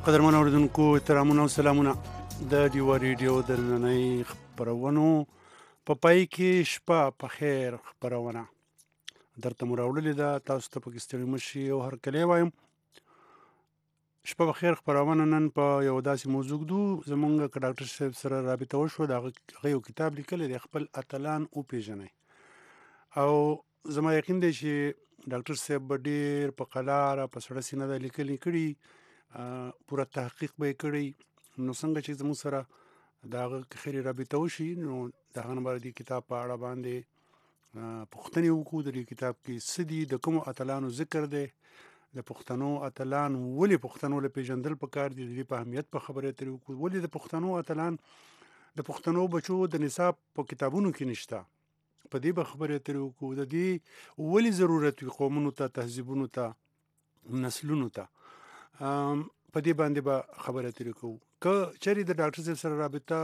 قدرمن اوریدونکو احترامونه او سلامونه د ډیوا ریډیو د نننۍ خپرونو په پای کې شپه په خیر خپرونه درته مو راوړلې ده. تاسو ته پکې ستړي مه شئ او هرکلی وایم. شپه په خیر خپرونه نن په یو داسې موضوع ږدو. زمونږ که ډاکټر صاحب سره رابطه وشوه د هغه یو کتاب لیکلی دی خپل اتلان وپېژنئ، او زما یقین دی چې ډاکټر صاحب به ډېر په قلاره په سړه سینه دا لیکنې کړي، پوره تحقیق به یې کړی. نو څنګه چې زموږ سره د هغه که خیرې رابطه وشي نو د هغه نه به د دې کتاب په اړه باندې پوښتنې وکړو. د دې کتاب کې څه دي، د کومو اتلانو ذکر دی، د پښتنو اتلان ولې پښتنو له پېژندل پکار دي، د دې په اهمیت په خبرې اترې وکړو. ولې د پښتنو اتلان د پښتنو بچو د نصاب په کتابونو کې نشته، په دې به خبرې اترې وکړو. د دې ولې ضرورت وي قومونو ته، تهذیبونو ته، نسلونو ته، په دې باندې به خبرې اترې کوو. که چېرې د ډاکټر صاحب سره رابطه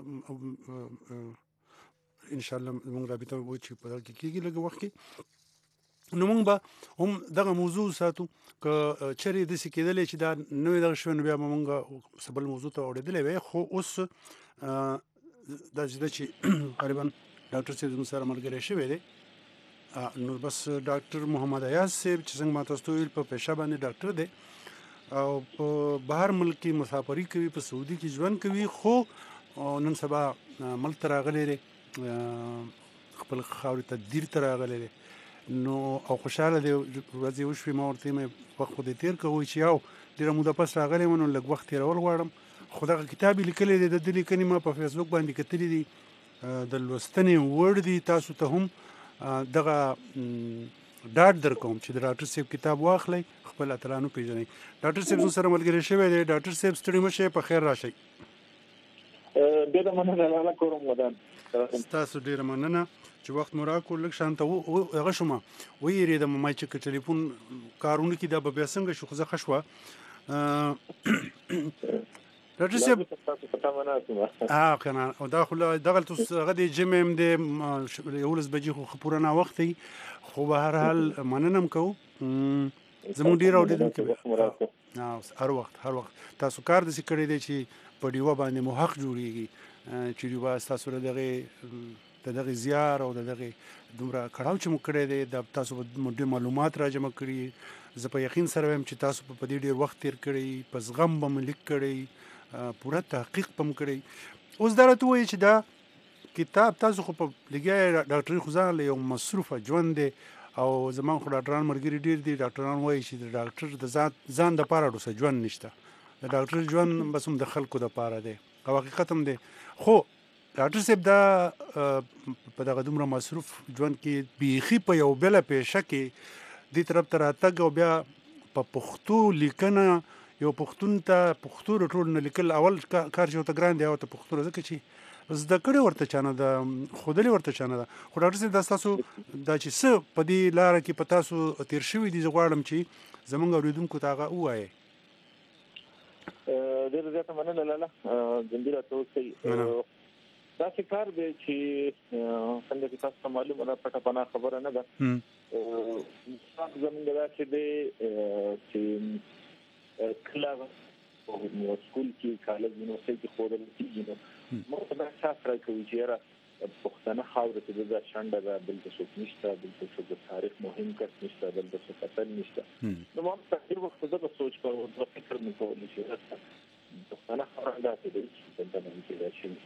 انشاءالله زموږ رابطه به چې په دغه کې کېږي لږ وخت کې، نو موږ به هم دغه موضوع ساتو. که چېرې داسې کېدلی چې دا نوې دغه شوی نو بیا به موږ څه بل موضوع ته اورېدلی وی. خو اوس داسې ده چې غالبا ډاکټر صاحب زموږ سره ملګری شوی دی. نو بس ډاکټر محمد ایاز صاحب چې څنګه ما تاسو ته ویل په پیشه باندې ډاکټر دی او په بهر ملک کې مسافري کوي، په سعودي کې ژوند کوي، خو نن سبا ملک ته راغلی دی، خپل خاورې ته دیر ته راغلی دی. نو او خوشحاله دی. ورځې وشوې ما ورته ویل وخت خو دې تېر کړه، وایي چې یو ډېره موده پس راغلی یم نو لږ وخت تېرول غواړم. خو دغه کتاب یې لیکلی دی، د ده لیکنې ما په فیسبوک باندې کتلي دي، د لوستنې وړ دي. تاسو ته هم دغه ډاډ در کوم چې د ډاکټر صاحب کتاب واخلئ، خپل اتلان وپېژنئ. ډاکټر صاحب زموږ سره ملګری شوی دی. ډاکټر صاحب ستړي مه شئ، په خیر راشئ. ډېره مننه لاله کوم ودان. ستاسو ډېره مننه چې وخت مو راکړو. لږ شانته هغه شومه ویرېدم ما چې که ټلیفون کارونه کړي دا به بیا څنګه شو، خو زه ښه شوه. ډاکټر صاحب کنه او دا خو دغلته هغه دی جمع هم دی 11 بجې خو ښه پوره ناوخت دی، خو به هر حال مننه هم کوو. زموږ ډېر اورېدونکي هر وخت تاسو کار داسې کړی دی چې په ډیوه باندې مو حق جوړېږي، چې ډیوه ستاسو د دغې زیار او د دغې دومره کړاو چې مو کړی دی، د تاسو ډېر معلومات را جمع کړي. زه په یقین سره وایم چې تاسو په دې ډېر وخت تېر کړی، په زغم به مو لیک کړی، پوره تحقیق به مو کړی. اوس دا راته ووایي چې دا کتاب تاسو خو په لګیا یې ډاکټري خو ځان له یو مصروفه ژوند دی، او زما خو ډاکټران ملګري ډېر دي. ډاکټران وایي چې د ډاکټر د ځان دپاره ډوسه ژوند نشته، د ډاکټر ژوند بس هم د خلکو دپاره دی، او حقیقت هم دی. خو ډاکټر صاحب دا په دغه دومره مصروف ژوند کې بیخي په یو بله پیشه کې دې طرف ته راتګ او بیا په پښتو لیکنه یو پښتون ته پښتو رټول نه لیکل اول کار چې ورته ګران دی، او ته پښتو ځکه چې زده کړې ورته چا نه ده، ښودلې ورته چا نه ده. خو ډاکټر صاحب دا ستاسو دا چې څه په دې لاره کې په تاسو تېر شوي دي، زه غواړم چې زموږ اورېدونکو ته هغه ووایئ. ډېره زیاته مننه لاله، ګنډي راته اوسئ. داسې کار دی چې څنګه چې تاسو ته معلومه ده پټه پناه خبره نه ده. زموږ داسې دی چې کله په سکول کې کالج یونیورسټۍ کې ښودل کېږي نو موږ ته دا احساس راکوي چې یاره پښتنه خاوره کې دغه شنډه ده، دلته څوک نشته، دلته څوک د تاریخ مهم کس نشته، دلته څوک اتل نشته. نو ما په ډېر وخت دغه سوچ کاوه، دغه فکر مې کولو چې پښتنه خاوره داسې دی چې دلته باندې پیدا شوي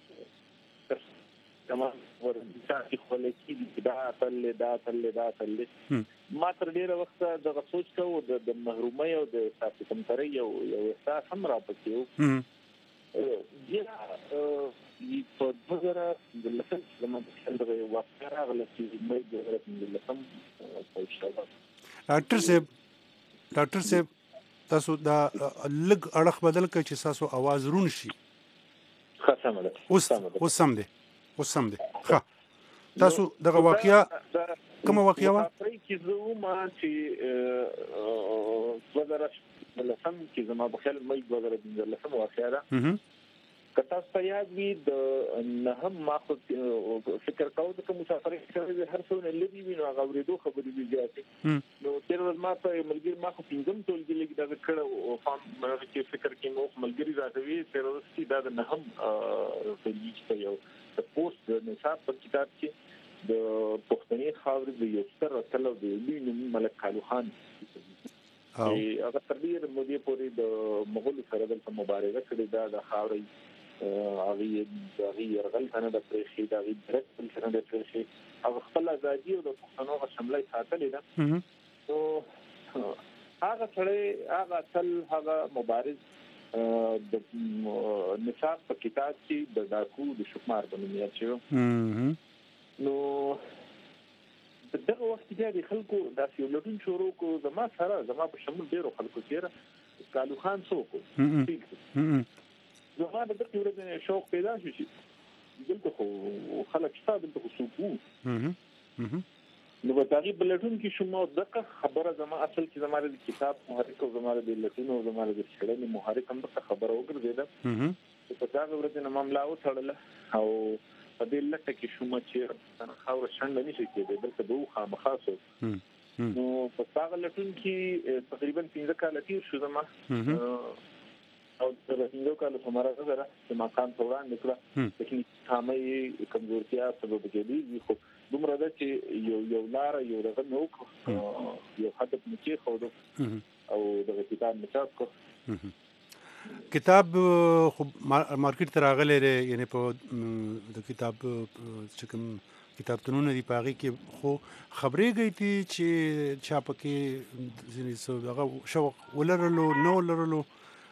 زما ورځې خولې کېږي چې دا اتل دی، دا اتل دی، دا اتل دی. ما تر ډېره وخته دغه سوچ کوو، د محرومۍ او د ساقي کمترۍ یو احساس هم راپسې و. بیا په 2010 کې زما په خیال دغه واقعه راغله چې مې 2015 په انشاءالله. ډاکټر صاحب تاسو دا لږ اړخ بدل کړئ چې ستاسو اواز روڼ شي. ښه سمه ده، اوس سم دی. ښه تاسو دغه واقعه کومه واقعه وه؟ چې زه ومه چې 2015 کې زما په خیال مې 2015 واقعه ده. کته ستیاد وی د نه هم ما فکر کاوه چې مسافر کې هر څو نه لدی وینو هغه ورېدو خبرې دي جاتې نو تیر ورځ ما ته ملګری ما خو پینځم ټولګي لګي دا کړه او فهم مې کې فکر کې مو ملګری راځي تیر ورځ کې دا نه هم په یو پوسټ د نصاب په کتاب کې د پښتني خاورې د یو ستر اتل د لینو ملک کالو خان هغه تر دې مودې پورې د مغول سره د مبارزه کړې دا د خاورې هغه يرغل کنه د پرېخي دا غي درک کنه د پرېخي هغه خپل ازادي او د پښتنو غو شملې ساتلې ده نو هغه سره هغه تل هغه مبارز د نصاب په کتاب کې د ډاکو د شکمار بنوي چې نو دغه وخت کې د خلکو د سیولټون شروع کو زما په شمول ډیرو خلکو سره کالو خان څوک زما د دغه ورځې شوق پیدا شو چې دلته خو خلک شته دلته خو سوقو نو په تاریخ بلټون کې شومو دغه خبره زما اصل کې زماره د کتاب محرک او زماره د لټون او زماره د شړنې محرک هم دغه خبره وګرځیده په هغه ورځ نه معاملې او تړل او په دې لټه کې شوم چې خاور شنډ نشي کېدل بلکې دوه خامخاسو نو په هغه لټون کې تقریبا 15 کال تیر شو زما او د رسنیو کالو سماره غره چې مکان توران نکړه تکنیک خامي کمزورتیا سبب کېږي خو دومره ده چې یو لار یو رغه نو یو هدف نشي خو او د کتاب مثال کو کتاب خو مارکیټ ته راغلی دی یعنی په د کتاب چې کوم کتابتونونه دي په هغې کې خو خبرې گئی تي چې چا پکې ځینې هغه شوق ولرلو نه ولرلو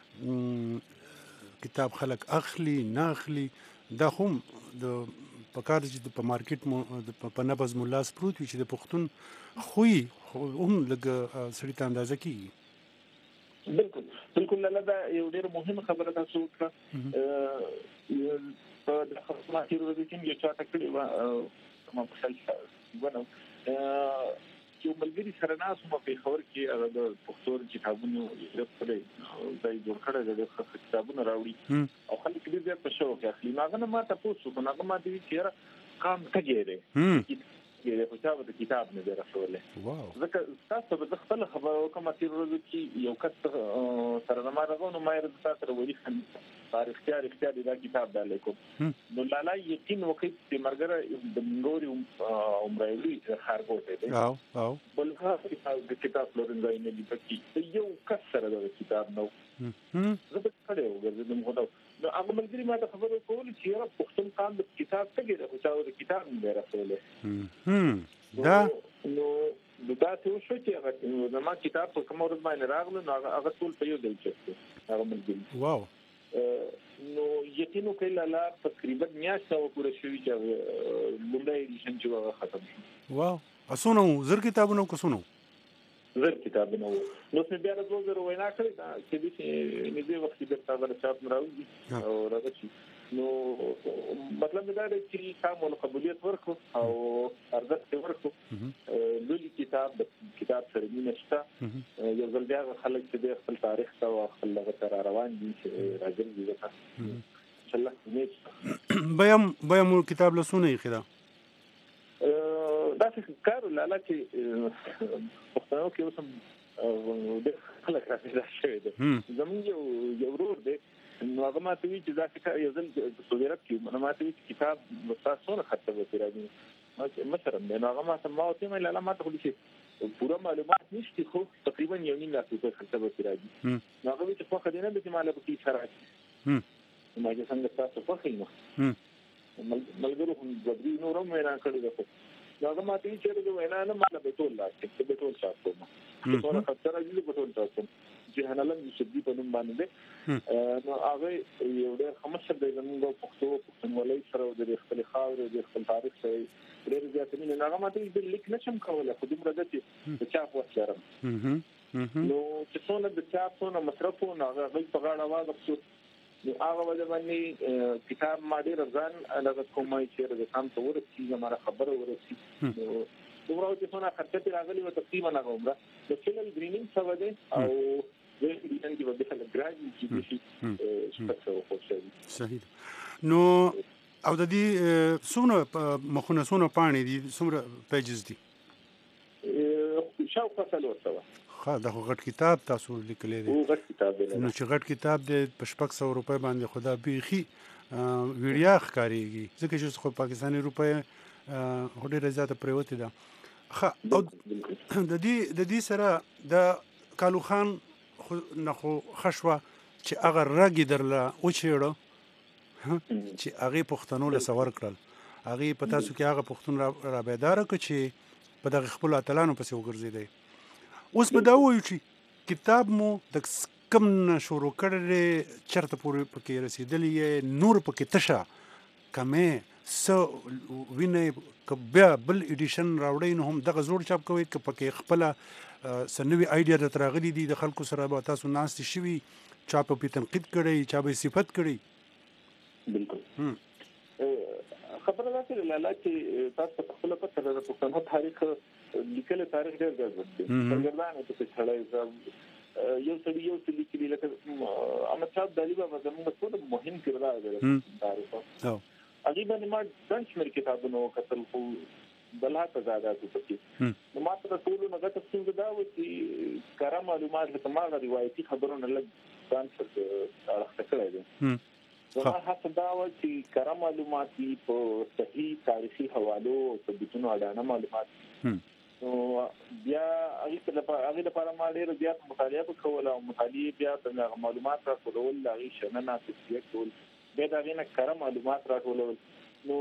کتاب خلک اخلي نه اخلي دا هم د پکار چې په مارکیټ په نبض ملاس پروت وي چې د پښتون خوې هم لږ سړي ته اندازه کیږي بالکل لاله دا یو ډېر مهمه خبره تاسو وکړه په د خصوصي ورځې کې یو چا تکړه و ما په خپل ونه چې ملګری سره ناسو په خبر کې هغه د پښتو کتابونو لپاره ځای جوړ کړی د کتابونو راوړي او خلک دې زیات په شوق اخلي هغه ما تاسو کو هغه ما دې چیرې کام کوي په تاسو د کتاب نه درسوله واو ځکه تاسو به خپل خبرو کوم چې ورځ کې یو کس سره ما راغونو ما یې تاسو ورې خن تاریخ اختیار دا کتاب دالیکو نو لاله یقین وکړي چې مرګره د منګوري عمرایلی خارګوټه دی او بل هغه کتاب لورنځای نه دی پکې یو کس سره د کتاب نو زه په کړه وګرځم خو نو هغه ملګری ما ته خبرو کول چې یو پښتون قام د کتاب څخه د خو د کتاب نه راځول دا نو دا څه شو چې هغه زما کتاب په کوم ورځ باندې راغله نو هغه ټول په یو ځای کې هغه ملګری واو نو یقینو کې لاله تقریبا میاشته پوره شوې چې لومړی ایډیشن چې هغه ختم شو واو اسونو زر کتابونو کو سونو زر کتابونو نو څه بیا د 2000 وینا کړی دا چې دې نه دی وخت د تاسو چاپ راوځي او راځي نو مطلب دا دی چې کوم قبولیت ورکو او ارزښت ورکو لولي کتاب سره نشته یو ځل بیا خلک چې خپل تاریخ او خپل لغت روان دي چې راځي دغه ان شاء الله بیا مو کتاب لسونه خدا دا څه کار لاله چې پښتنو کې اوسم د خلک راځي شوی دی زموږ یو ورور دی نو هغه ماته وی چې دا څه یو ځل په سعودي عرب کې ماته وی کتاب تاسو نه خطه وتی راځي مثلا نو هغه ماته ما ته مې لاله ماته خو شي پوره معلومات نشته خو تقریبا یو نیم لاکھ په خطه وتی راځي نو هغه چې په خدینه به ماله په کې سره ما چې څنګه تاسو په خینه ملګرو هم غوډي نورم وینا کړی دا هغه ماته چې د وینا نه ماله به ټول لاکھ به ټول تاسو ته ټول خطر راځي به ټول تاسو جهنلم شدي په نوم باندې نو هغه یو ډېر خمسه د زموږ پښتونولۍ سره د خپل خاور د خپل تاریخ سره ډېر زیات مینه هغه ماته د لیک نشم کوله خو دومره د چې چاپ وڅارم نو چې څونه د چاپ څونه مصرفو نو هغه په غاړه واغښتو نو هغه وجه باندې کتاب ما ډېر ځان هغه کومای چې د سم څور چې زموږ خبره ورسي نو دومره چې څونه خرچه راغلي و تقریبا هغه عمره د فلم ګرینینګ څه وده او د دې به به ګراني چې شپږ خو صحیح نو او د دې څومره مخونه څومره پاڼې دي څومره پیجز دي شاوخوا 400 ها دا خو غټ کتاب تاسو لیکلی دی غټ کتاب دی نو چې غټ کتاب دی په 600 روپۍ باندې خدا بیخي ویډیا ښکارېږي ځکه چې خو پاکستاني روپۍ ډېره زیاته پرېوتې ده او د دې سره د کالو خان خو ښه شوه چې هغه رګ یې درله وچېړه چې هغې پښتنو له سور کړل هغې په تاسو کې هغه پښتون را بیداره کړه چې په دغه خپلو اتلانو پسې وګرځېدی اوس به دا ووایو چې کتاب مو د کم نه شروع کړی چېرته پورې پکې رسېدلی یې نور پکې تشه کمې څه وینئ که بیا بل ایډیشن راوړئ نو هم دغه زوړ چاپ کوئ که پکې خپله څه نوي آیډیا درته راغلي دي د خلکو سره به تاسو ناستې شوي چا به پې تنقید کړی چا به یې صفت کړی بالکل خبره ده چې لاله چې تاسو په خپل په سره د پښتنو تاریخ لیکل تاریخ ډېر ګرځي څنګه چې په چړای یو سړي یو څه لیکلي لکه احمد شاه ابدالي بابا زموږ ټول مهم کردار دی تاریخ هغه باندې ما څنګه کتابونه وکتل خو بلها تزادات پکې نو ما ته ټول نه غته څنګه دا و چې کار معلومات لکه ما روایتي خبرونه لږ ځان څخه راخته کړی دي زما هڅه دا و چې کار معلومات په صحیح تاریخي حوالو او ثبوتونو اړه معلومات نو بیا هغه لپاره ما ډېر زیات مطالعه وکړه او مطالعه بیا د معلومات راټولول هغه شننه تفسیر ټول بیا دا غینه کار معلومات راټولول نو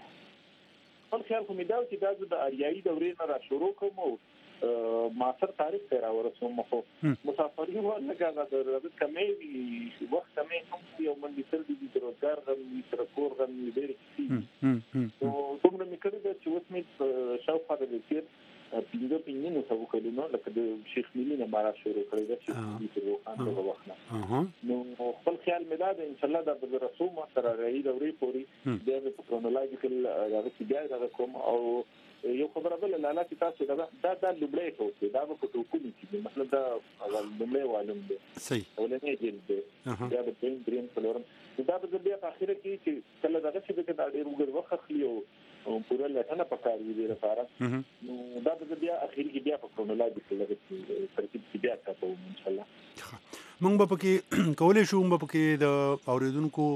خپل خیال کوم دا چې دا د اریایي دورې نه را شروع کوم معاصر تاریخ ته راورسوم خو مسافرین ورنګه د کمې وخت کمې هم یو منډي سر دي د روزګار غم تر کور غم ډېر نو څومره میکړه چې اوس مې شاوخوا د دې پینځه نو څو کلونه لکه د شیخ ملي نه بارا شروع کړی دا چې د روخان په وخت نو خپل خیال مې دا د ان شاء الله د رسوم سره راځي دورې پوری د کرونولوژیکل راځي بیا دا کوم او یو خبره بل لاله چې تاسو دا لومړی کوي دا په ټوکو کې مطلب دا لومړی والم دی صحیح ولنه جلد دا د دریم فلورم دا به بیا په اخر کې چې کله دغه چې دا ډېر وګړي وخت خلی او پوره لټنه پکاري دی لپاره نو دا به بیا اخر کې بیا په کرونولوژیکل ترتیب کې بیا تاسو ان شاء الله موږ به پکې کولای شو موږ پکې د اوریدونکو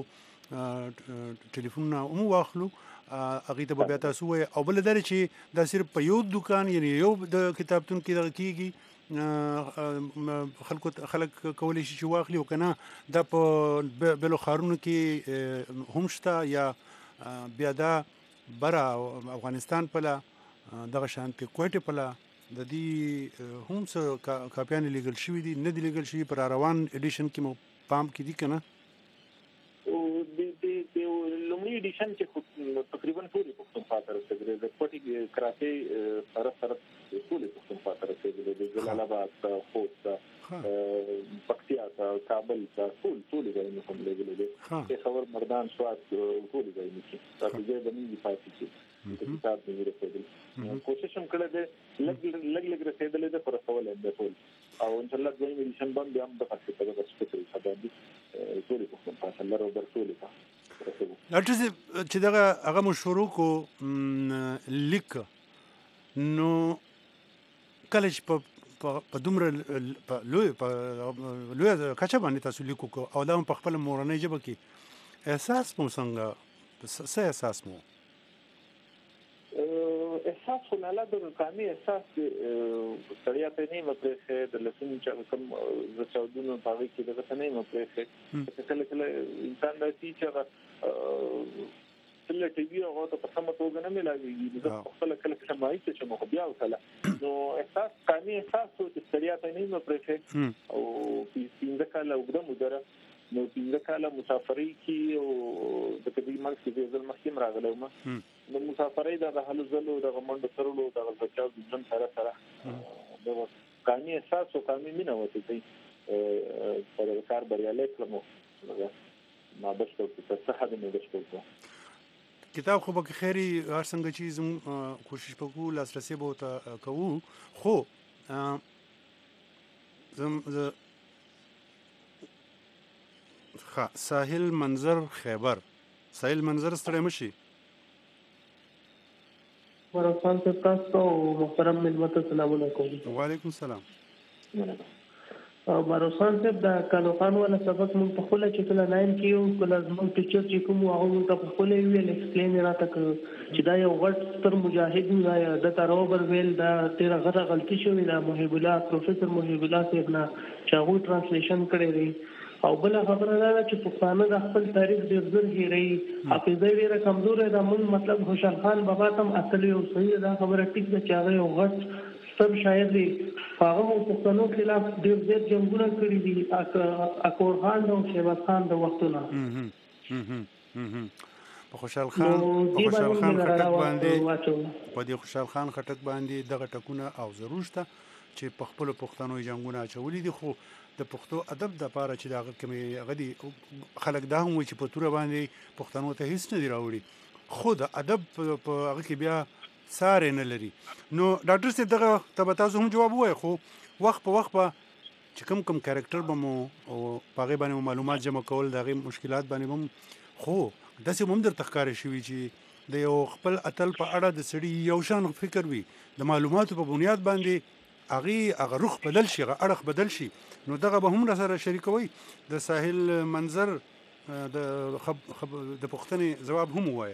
ټلیفون مو واخلو هغه ته بیا تاسو وای او بل درې چې دا صرف په یو دکان یعنی یو د کتابتون کې دغه کیږي خلک کولی شي چې واخلي او کنه دا په بلو خارونو کې هم شته یا بیا دا برا افغانستان په لا دغه شانتي کوټه په لا د دې هم څه کاپیان لیګل شوی دي نه دي لیګل شوی پر روان ایډیشن کې مو پام کې دي کنه لومړی ایډیشن چې تقریبا ټول پښتونخوا ته رسېدلی د پټي کراچۍ سره ټول پښتونخوا ته رسېدلی د جلال آباد خوست پکتیا کابل ټول ځایونه کوم لګلې دي خبر مردان سوات ټول ځایونه چې تاسو یې د نړۍ پاتې شي کتاب دې رسېدلی کوشش هم کړی دی لګ رسېدلی د پر کول د ټول او ان شاء الله دوی ایډیشن باندې هم د پاتې په دغه څه باندې ټول پښتونخوا سره له ټول ډاکټر چې دغه هغه مو شروع کو لیک نو کله چې په دومره لوی کچه باندې تاسو لیکو او دا په خپل مورنۍ ژبه کې احساس مو څنګه څه احساس مو احساس خو نه د کامي احساس سړیا ته نه مپرخه د لسین چې کوم زچاودونو په وی کې دغه نه مپرخه کله کله انسان د چې تل ټي وي او ته په سم توګه نه ملایي د خپل کله کله مایي چې مو بیا وکړه نو احساس کامي احساس چې سړیا ته نه مپرخه او په کله وګړه مدره نو پینځه کاله مسافرۍ کې او د کبي مارکس کې ځل مخکې راغلی ما نو مسافرۍ د هلو زلو د غمنډ سرلو د بچاو د ژوند سره د قانوني اساس او قانوني مینه وته چې پر کار بریالي کړم ما بشکل څه حد نه بشکل کتاب خو به خیری هر څنګه چیز کوشش وکړو لاسرسي به ته کوو خو ساحل منظر خیبر. ساحل منظر ستړی مشي. ورسان ته تاسو او محترم ملت سلامونه کوم. وعلیکم السلام. باروسان صاحب د کانوقان ولا سبق مونږ په خپل چې کله 9 کې یو کله زموږ ټیچر چې کوم هغه مونږ په خپل ویل ایکسپلین راته چې دا یو غټ ستر مجاهد نه د تروبر ویل دا ډیره غټه غلطي شوې ده. محب الله پروفیسور محب الله صاحب نه چې هغه ترانسلیشن کړی دی. او بل خبره ده چې پښتانه د خپل تاریخ ډیر زر هېري. حافظه ډیره کمزوره ده. مونږ مطلب خوشحال خان بابا تم اصلي او صحیح دا خبره ټیک ده چې هغه یو غټ سب شاعر دی. هغه مو پښتنو خلاف ډیر زیات جنگونه کړي دي. اکبر خان او شهباز خان د وختونه په خوشحال خان خټک باندې په دې خوشحال خان خټک باندې دغه ټکونه او ضرور شته چې په خپل پښتنو جنگونه اچولي دي. خو د پښتو ادب د پاره چې دغه کمی غدي خلک دا هم وي چې په توره باندې پښتنو ته هیڅ نه دی راوړي. خو د ادب په هغه کې بیا ساره نه لري. نو ډاکټر صاحب دغه ته تاسو هم جواب وایي. خو وخت په وخت به چې کوم کریکټر به مو او هغه باندې معلومات جمع کول دغه مشکلات باندې هم خو داسې هم درته ښکارې شوي چې د یو خپل اتل په اړه د سړي یو شان فکر وي د معلوماتو په بنیاد باندې هغه رخ بدل شي هغه اړخ بدل شي. نو دغه به هم سره شریکوي. د ساحل منظر د پوښتنې جواب هم وایي.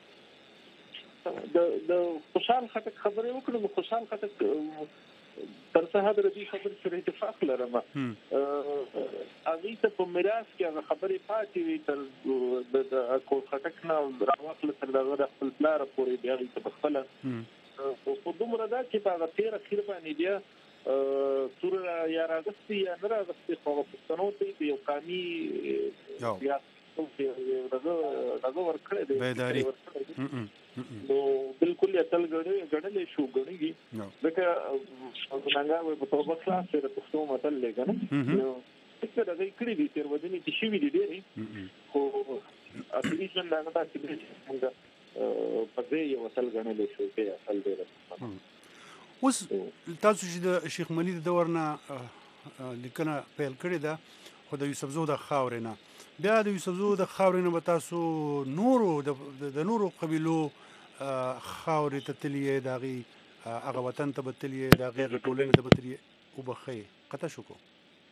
د خوشحال خټک خبرې وکړم. خوشحال خټک تر څه حد دې خبرې سره اتفاق لرم. هغه ته په میراث کې هغه خبرې پاتې وي تر د اکبر خټک نه راوخل تر دغه خپل پلار پورې بیا ته بخله په دومره دا چې په هغه تیر اخیر باندې بیا سور یا راغستې یا نه راغستې خو پښتنو ته یو قامي یا دغه ورکړی دی بیداری. نو بالکل اتل غړلې شو غړيږي ځکه څنګه وي په توګه خلاص سره پښتو متل لګنه نو څه راځي کړی دي تر ودی چې شي وی دي خو اصلي څنګه دا چې موږ په دې یو اتل غړلې شو په اصل دی. اوس تاسو چې د شیخ ملي د دور نه لیکنه پیل کړې ده خو د یوسفزو د خاورې نه بیا د یوسفزو د خاورې نه به تاسو نورو د نورو قبیلو خاورې ته تللی د هغې هغه وطن ته به تللی د هغې هغه ټولنې ته به تللی وبښئ قطع شو کو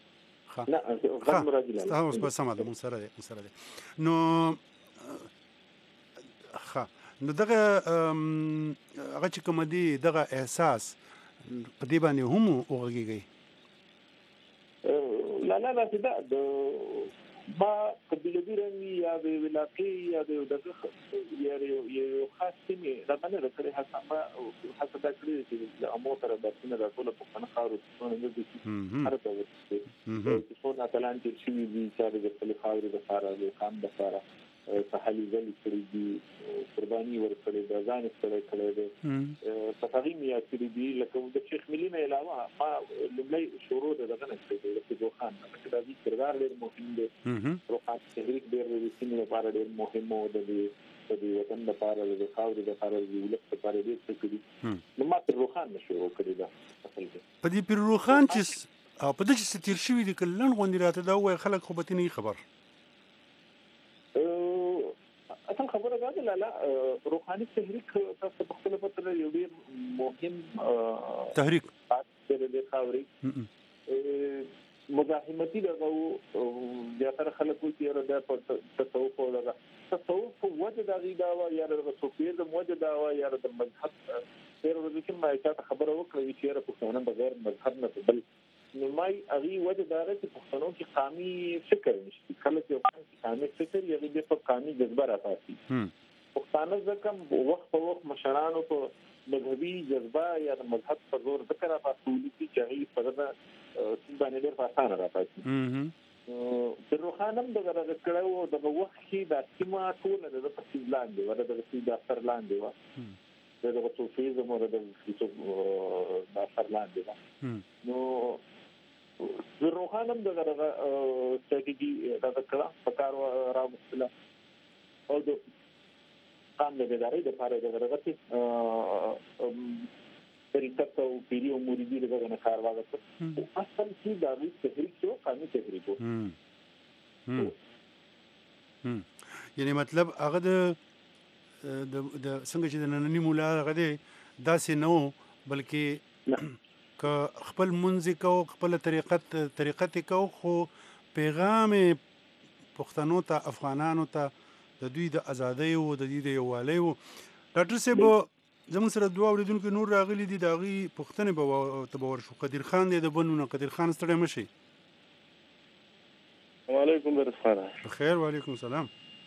سمه ده مونږ سره دی. نو دغه هغه چې کوم دی دغه احساس په دې باندې هم وغږېږئ. لا دا د ما قبیلوي رنګي یا د ولاقي یا د دغه یو خاص سیمې دا باندې راکړي حسابه دا کړی چې د امو سره د څنګه د ټول په خنه خاورو څونه د دې هر څه چې څونه تلان چې شي دي چې د خپل خاورو د سارا د کام د سارا ساحلي ځلې کړې دي قرباني ورکړې ده ځان کړې ده په هغه میا کړې دي لکه د شیخ ملي نه علاوه ما لمړی شروع ده دغه نه کړې ده چې دوخان دا د کردار ډېر مهم دی. روحات تحریک ډېر د سیمې لپاره ډېر مهم او د وطن لپاره د خاورې لپاره د ولس لپاره ډېر څه کړي. نو ما پر روخان شروع کړې ده په دې پر روخان چې په دې چې تیر شوی دي کلن غونډې راته دا وایي خلک خو به نه خبر اصل خبره ده لا روحاني تحریک تاسو په خپل پتر یو ډیر مهم تحریک د خاوري مزاحمتي دغه زیاتره خلکو چې راځي په تصوف او دغه تصوف وجه د غیدا او یا د صوفیزم وجه دا او یا د مذهب ډیر ورته چې ما ته خبره وکړه چې را پښتون بغیر مذهب نه بل نو مای اغي وجه دا چې پښتنو کې قامي فکر نشي خلک یو قامي فکر یې د په قامي جذبه راځي. پښتانه ځکه وخت په وخت مشرانو په مذهبي جذبه یا د مذهب په زور ذکر راځي چې هغه په دغه باندې ډېر آسان راځي. د روحانم دغه کړهو دغه وخت کې د سیمه ټول د پښتون دی ورته د اثر لاندې و دغه صوفیزم او د اثر لاندې نو د روحانم دغه استراتیژي دغه کړه په کار راوستله او د قام د ادارې د لپاره دغه طریقه او پیری او مریدي دغه نه کار واغسته اصل چې دا وی تحریک شو قانوني تحریک یعنی مطلب هغه د څنګه چې د نننی مولا هغه دی داسې نه و بلکې که خپل منځ کو خپل طریقت کو خو پیغام پښتنو ته افغانانو ته د دوی د ازادۍ او د دوی د یووالۍ و. ډاکټر صاحب زموږ سره دوه اورېدونکي نور راغلي دي د هغوی پوښتنې به ورشو. قدیر خان دی د بنونه. قدیر خان ستړی مه شئ. وعلیکم السلام. بخیر. وعلیکم السلام.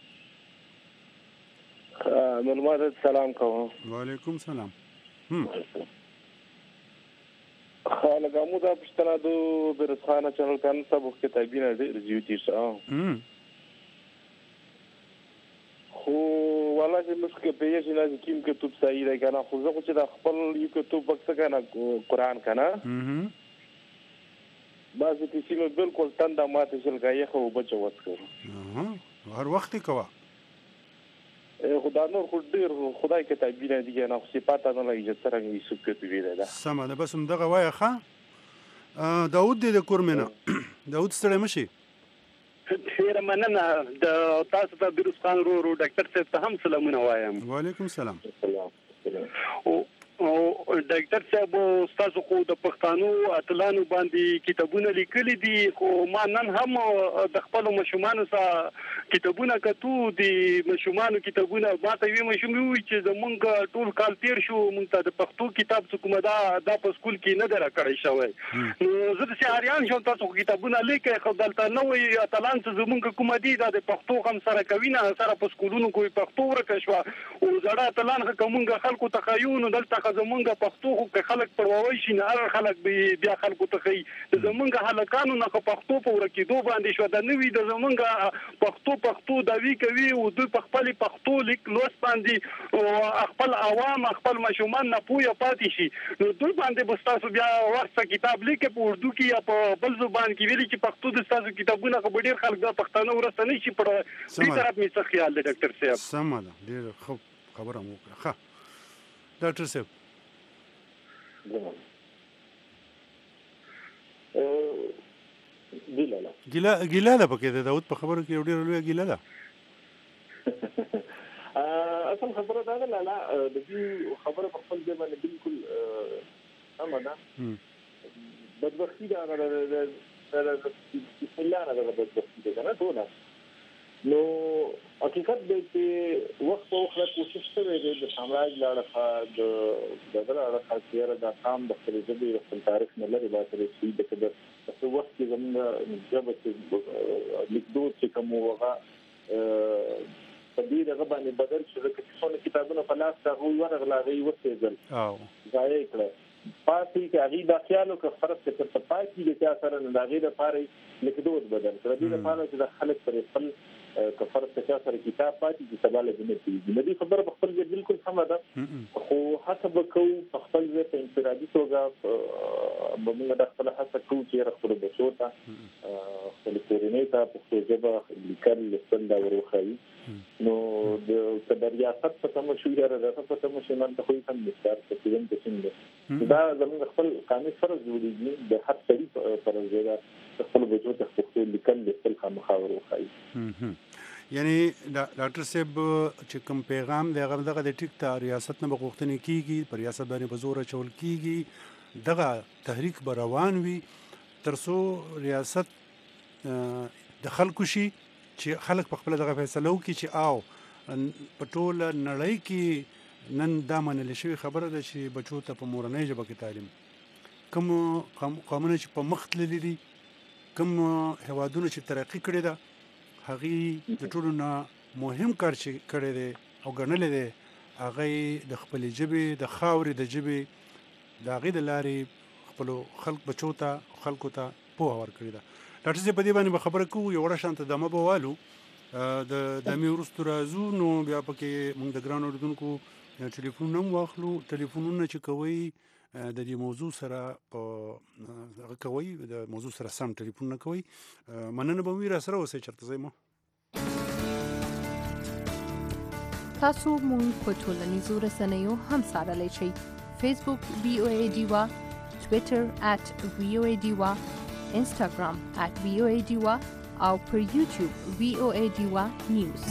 ملمات سلام کوم. وعلیکم السلام. خالق عمود پښتنه دو برسخانه چنل کان سبو کتابینه رجیو تیرسا خو والله چې مسکه پیښ نه کیم کتاب صحیح دی کنه خو زه چې د خپل یو کتاب وخت کنه قرآن کنه بعضې کیسې مې بالکل تنده ماته شل کایې خو بچو وس کړو هر وخت کوه خدا نور خو ډېر خدای کتابینه دي نه خو صفات نه لګي چې څنګه یې سو کتاب دی دا سمه ده. بس همدغه وایه ښه. داود دی د کورمنه. داود ستړی مه شي. ډېره مننه د تاسو ته بیروز خان ورو ډاکټر صاحب ته هم سلامونه وایم. وعلیکم السلام. او ډاکټر صاحب تاسو خو د پښتنو اتلانو باندې کتابونه لیکلي دي خو ما نن هم د خپل مشومانو سره کتابونه کتو د مشومانو کتابونه ما ته وی مشوم وی چې زمونږ ټول کال تیر شو مونږ ته د پښتو کتاب څه کومه دا په سکول کې نه درا کړی شوی. نو زه د شهریان شو تاسو کتابونه لیکي خو دلته نو اتلان څه زمونږ کومه دي د پښتو هم سره کوي نه سره په سکولونو کوی پښتو ورکه شو او زړه اتلان کومګه خلکو تخیون دلته زمونږ پښتو خو خلک پرواوي شي نه هر خلک بیا خلکو تخی زمونږ هلکانو نه پښتو په ورکیدو باندې شو د نوې د زمونږ پښتو داوی کوي او دوی په خپل پښتو لیک لوست باندې او خپل عوام خپل مشومان نه پوهه پاتې شي نو دوی باندې بستاسو بیا ورڅ کتاب لیکي په اردو کې یا په بل زبان کې ویلي چې پښتو د تاسو کتابونه خو ډیر خلک د پښتنو ورسته نه شي پر دې طرف می څه خیال دی ډاکټر صاحب. سمه ده. ډیر خبره مو وکړه. ښه ډاکټر صاحب ګیله ده پکې د داود په خبرو کې یو ډېره لویه ګیله ده. اصل خبره دا ده لالا د دې خبره په خپل ځای باندې بالکل سمه ده. بدبختي ده هغه بسم الله نه ده بدبختي ده نه ټوله نو حقیقت دی چې وخت په وخت کوشش کوي د سامراج لاړه د دغه اړه خاصیره د قام د خپل ژبې د خپل تاریخ نه لري باندې چې د کده په وخت کې زموږ ژبه چې لیکدود چې کوم وغه په دې دغه باندې بدل شو چې څونه کتابونه په لاس راغلي ورغلاغي وسېدل ځای کړه پاتې کې هغه د خیالو کې فرق څه په پاتې د چا سره نه دغه لپاره لیکدود بدل کړ دې لپاره چې د خلک پر خپل کفر څخه سره کتاب پاتې چې سباله دې دې خبره په خپل ځای بالکل سمه ده خو حسب کو په خپل ځای په انفرادي توګه موږ د خپل حسب کو چې خپل بچو ته خپل کورنۍ ته په ژبه لیکل لسل دا وروخی نو د ریاست په تم شو یا ریاست په تم شو نن ته خو هم مستار څه کوم څه دا زموږ خپل قانوني فرض جوړیږي د هر سړي پر ځای خپل بچو ته خپل لیکل لسل خامخاورو خای. یعنی ډاکټر صاحب چې کوم پیغام دی هغه دغه د ټیک ته ریاست نه بغوښتنې کیږي پر ریاست باندې په زور چول کیږي دغه تحریک به روان وي ترڅو ریاست د خلکو شي چې خلک په خپل دغه فیصله وکړي چې او په ټوله نړۍ کې نن دا منل شوی خبره ده چې بچو ته په مورنۍ ژبه کې تعلیم کوم قومونه چې په مخ تللي دي کوم هیوادونه چې ترقي کړې ده هغې د ټولو نه مهم کار چې کړی دی او ګڼلی دی هغه د خپلې ژبې د خاورې د ژبې د هغې د لارې خپلو خلکو ته پوهه ورکړې ده. ډاکټر صاحب په دې باندې به خبره کوو یو وړه شانته دمه به والو د دمې وروستو راځو نو بیا پکې موږ د ګرانو اورېدونکو ټلیفونونه هم واخلو. ټلیفونونه چې کوئ د دې موضوع سره هغه کوئ د موضوع سره سم ټلیفونونه کوئ. مننه به وي راسره اوسئ چېرته ځئ مو تاسو مونږ په ټولنیزو رسنیو هم څارلی شئ. فیسبوک VOA ډیوا، ټویټر @VOA ډیوا، انسټاګرام @voadiwa او پر یوټیوب VOA News.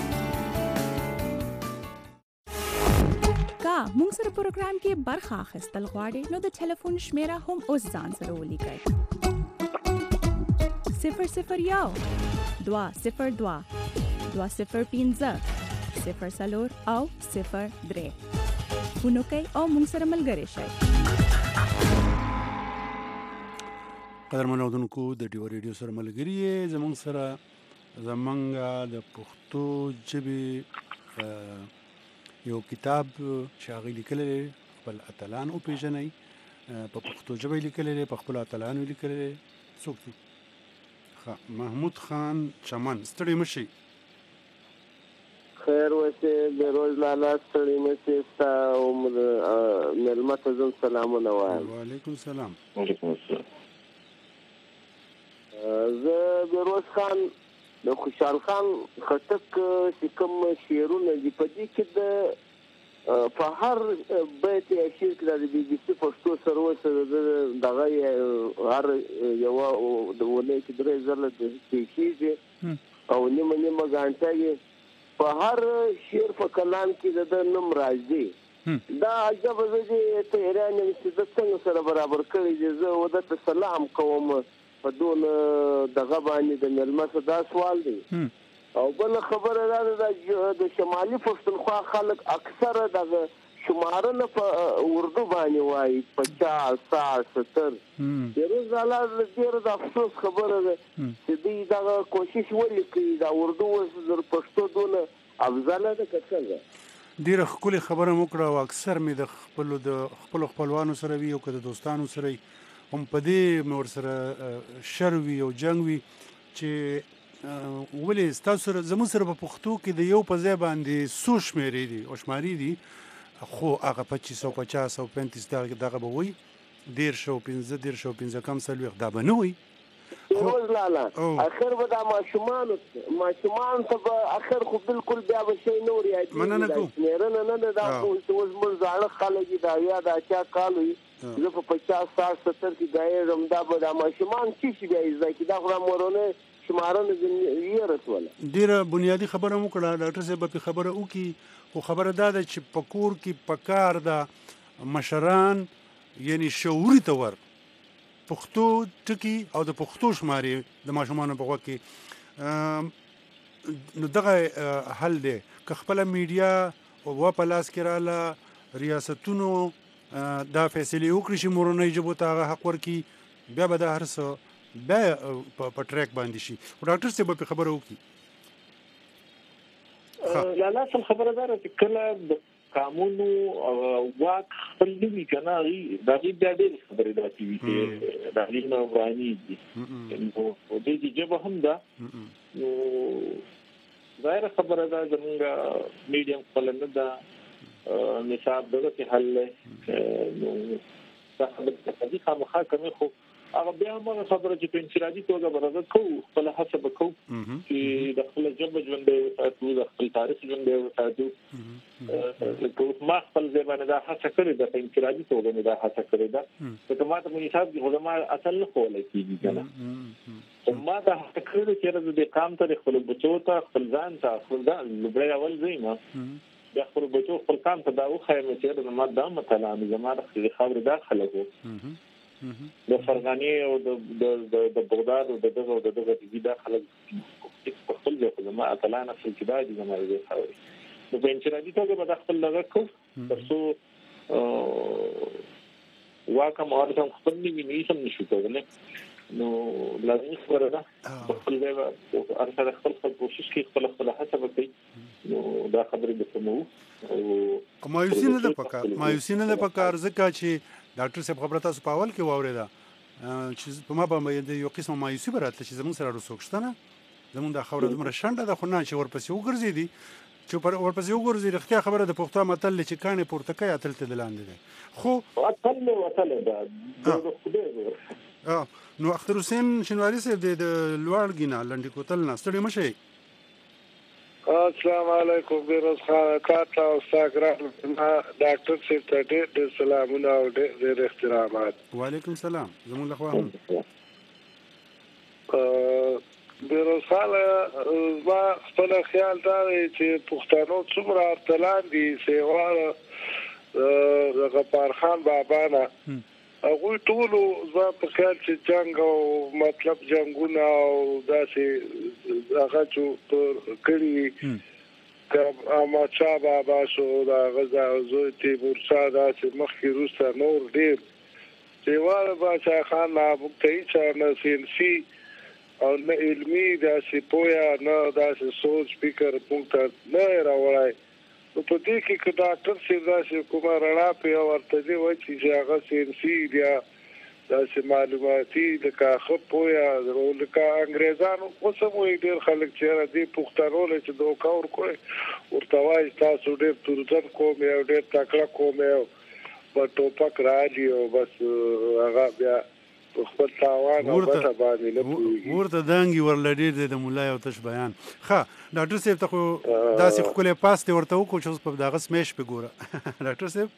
کا مونږ سره پروګرام کې برخه اخیستل غواړئ نو د ټلیفون شمیره هم اوس ځان سره ولیکئ 001 202 205 04 او 03 فونو کوي او مونږ سره ملګري شئ. قدرمن اودونکو د ډیو ریډیو سره ملګری زمونږ سره زمونږ د پښتو ژبې یو کتاب چې هغه لیکلی خپل اتلان وپېژنئ په پښتو ژبه یې لیکلی په خپلو اتلانو یې لیکلی څوک دي؟ محمود خان چمن ستړي مه شئ. خیر وسې بهروز لالا ستړي مه شئ ستا مېلمه ته زه سلامونه وایم. وعلیکم سلام. وعلیکم السلام. زه بهروز خان د خوشحال خان خټک چې کوم شعرونه دي په دې کې د په هر بیت یا شعر کې د BBC پښتو سره وسره دغه هر یو د ولې کې درې ځله د کیږي او نیمه غانټه یې په هر شعر په کلام کې د نوم راځي. دا عجب زه ته ایران چې د څنګه سره برابر کړی دي. زه ودته سلام کوم په دون دغه باندې د مېلمه څخه دا سوال دی. او بل خبره ده د شمالي پښتونخوا خلک اکثر دغه شمارنه په اردو باندې وایي 50 60 70. ډېر زاله ډېر د افسوس خبره ده چې دوی دغه کوشش وکړي دا اردو ور پښتو دون افضل ده کڅل. ډېر ښکلې خبره مو کړه او اکثر مې د خپل خپلوانو سره وي او که د دوستانو سره هم په دې مې ورسره شر وي او جنګ وي چې ولې ستاسو سره زموږ سره په پښتو کې د یو په ځای باندې څو شمېرې دي او شمارې دي خو هغه 2550 او 35 دغه به وي 15 کم څلوېښت دا به نه وي. روز لالا اخر به دا ماشومان ته به اخر خو بالکل بیا به شي نور یاد مننه کوم نه دا اوس موږ زاړه خلک دا یا دا چا کالو زه په 50 60 70 کې ګایم دا به دا ماشومان چې بیا ځکه دا خو مورونه شمارنه یې رسوله. ډیره بنیادی خبره مو کړه ډاکټر صاحب په خبره وکي خو خبره دا ده چې په کور کې پکار ده مشران یعنی شعوري تور پښتو ټکی او د پښتو شمارې د ماشومانو په وخت کې نو دغه حل دی که خپل میډیا او په لاس کې رااله ریاستونو دا فیصله وکړي چې مورنۍ ژبو ته حق ورکړي بیا به دا هر څه بیا په ټریک باندې شي. ډاکټر صاحب په خبره وکړي لالا سم خبره ده چې کله د قانون او واک خپل دی کنه دا بیا ډېر خبره ده چې دا نه ورانی دي او دې جبه هم ده نو ظاهر خبره ده زمونږ میډیم خپل نه ده نصاب دغه کې حل نو صاحب د خامخا کوي خو هغه بیا موږ خبره چې په انفرادي توګه برابر کوو خپل حساب کوو چې د خپل ژبه ژوندې وساتو د خپل تاریخ ژوندې وساتو لکه ما خپل ځبانه دا هڅه کړې ده په انفرادي توګه نه دا هڅه کړې ده چې ما ته مې حساب کې علماء اصل نه کولای کېږي کنه ما دا هڅه کړې چې د قام ته خپل بچو ته خپل ځان ته خپل ځان لوبره اول زینا د خپل بچو خپل قام ته دا وخایم چې ما دا مثلا زموږ د خبرې داخله وو د فرغاني او د بغداد او دغه د داخله په خپل ځای په ما اتلان اصل کې دا دي زموږ د خبرې نو په انفرادي توګه به خپل لږه کو ترڅو واکم اورم خپل نیمه سم نشو کولای نو لازم خبره ده خپل ځای ارسله خپل کوشش کوي خپل حساب کوي نو دا خبرې به سمو او مایوسی نه ده پکار ځکه چې ډاکټر صاحب خبره تاسو په اول کې واورېده چې په ما باندې یو قسم مایوسی براتله چې زموږ سره رسوکشتنه زموږ د خبره دومره شنډه ده خو نه چې ورپسې وګرځېدي چې ورپسې وګرځي رښتیا خبره د پښتو متل چې کانې پورته کوي اتل ته دلاندې ده خو اتل ده نو اختر حسین شنواری صاحب د لوړګینا لنډی کوتل نه ستړي مشي. السلام علیکم بیروز خان کاټا او ساګران ډاکټر صاحب ته ډېر سلامونه او ډېر احترامات. وعلیکم السلام زموږ لخوا هم بیروساله ما خپل خیال دا چې پښتنو څومره ارتلان دي سیواره د غفار خان بابا نه هغه ټول زه په خیال چې جنگ او مطلب جنگونه او داسې هغه چې کړی اما چا بابا شو دا غزا زوی تیمور شاه داسې مخکې روسه نور ډیر سیواره بادشاه خان نابوکتهی چا نه سینسی او نه علمي داسې پویا نه داسې سوچ فکر پونکته نه راوړای نو په دې کې که ډاکټر صاحب داسې کومه رڼا په ورته دی وایي چې هغه سینسي بیا داسې معلوماتي لکه ښه پویا لکه انګریزانو اوس هم وایي ډېر خلک چې دې پښتنو له چې دوکه ورکوئ ورته وایي تاسو ډېر تورزن قوم یې او ډېر تکړه قوم یې په ټوپک راځي او بس هغه بیا خپل تاوان او بټه باندې نه پوهېږي ورته دانګي ورلډیر دی د مولا یو تش بیان ښه ډاکټر صاحب ته خو داسې ښکلی پاس دی ورته وکړو چې اوس په دغه سمیش پې ګوره ډاکټر صاحب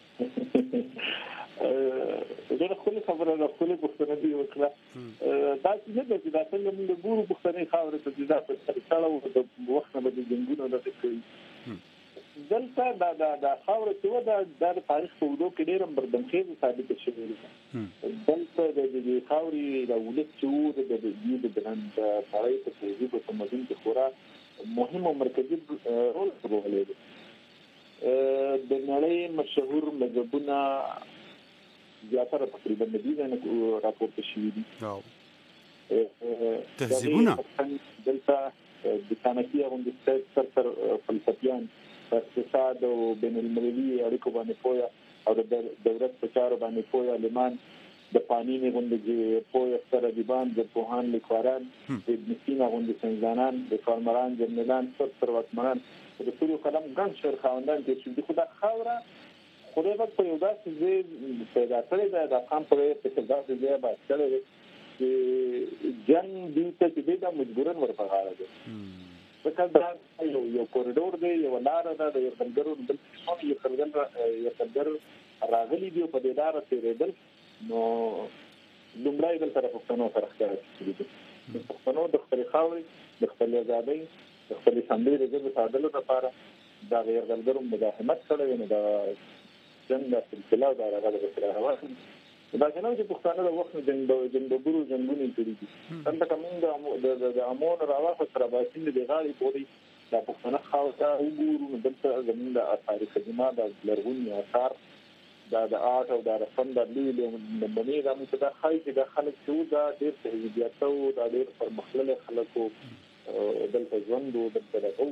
ډېره ښکلې خبره ده ښکلې پوښتنه دې وکړه داسې نه ده چې دا څنګه موږ د ګورو پښتنې خاورې ته چې دا په سړه وو د وخت نه به د جنګونو داسې کوي دلته دا خاوره چې وه دا د تاریخ په اوږدو کې ډېره مردمخیزه ثابته شوې ده دلته د دې خاورې د ولس چې وو د سړی په تهذیب او تمدن کې خورا مهم او مرکزي رول لوبولی دی د نړۍ مشهور مذهبونه زیاتره تقریبا د دې ځای نه راپورته شوي دي تهذیبونه دلته د کانکي غوندې ستر فلسفیان په اقتصاد او بین المللي اړیکو باندې پوهه او د دولت په چارو باندې پوهه عالمان د پانینې غوندې پوهه ستر ادیبان د پوهان لیکوالان د ابن سینا غوندې ساینسدانان د فارمران جنرالان ستر واکمنان د ټولو قلم ګڼ شمېر خاوندان دي چې خو دا خاوره خدای پاک په یو داسې ځای پیدا کړې ده د افغان په یو داسې ځای باید کړی دی چې جنګ دوی ته چې دی دا مجبوراً ورپه غاړه دی ځکه دا یو کوریډور دی یو لاره ده د یرغلګرو یرغلګر راغلي دي په دې لاره تېرېدل نو لومړی دلته د پښتنو سره ښکاره شوي دي د پښتنو د خپلې خاورې د خپلې ازادۍ د خپلې سندرې د ژبې ساتلو لپاره دغه یرغلګرو مزاحمت کړی نو د جنګ د سلسله او د هغه د روان دا څنګه چې پښتانه د وخت جنګبرو جنګونه کړي دي څنګه کوم د امون راوخه سره باسي د غاړي پوري د پښتانه خاصه وګورو دلته زمين د اثار قدیمه د لرغونی اثار د آرټ او د فن د لیل د بنی د متداخل چې د خلک څو دا ډېر تهذیبیات او د ډېر پرمختللي خلکو دلته ژوند او دلته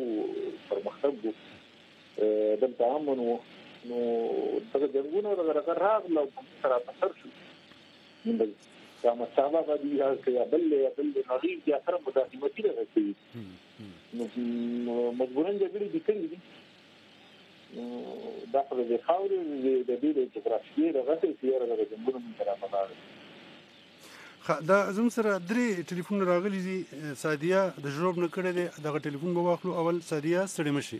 پرمختګ دلته امن نو دغه جنګونه راغله راغله سره اثر شو دا مساله غوډي یا بل نړۍ یا سره مداخلتي راځي نو مجبورن جګړې دي کړې دي دا په دې خاورې د دې د جغرافیې د غټې سیاره د جنګونو سره مطابق دا زم سره درې ټلیفون راغلي دي سادیه د جواب نه کړی دی دغه ټلیفون به واخلو اول سادیه ستړي مشي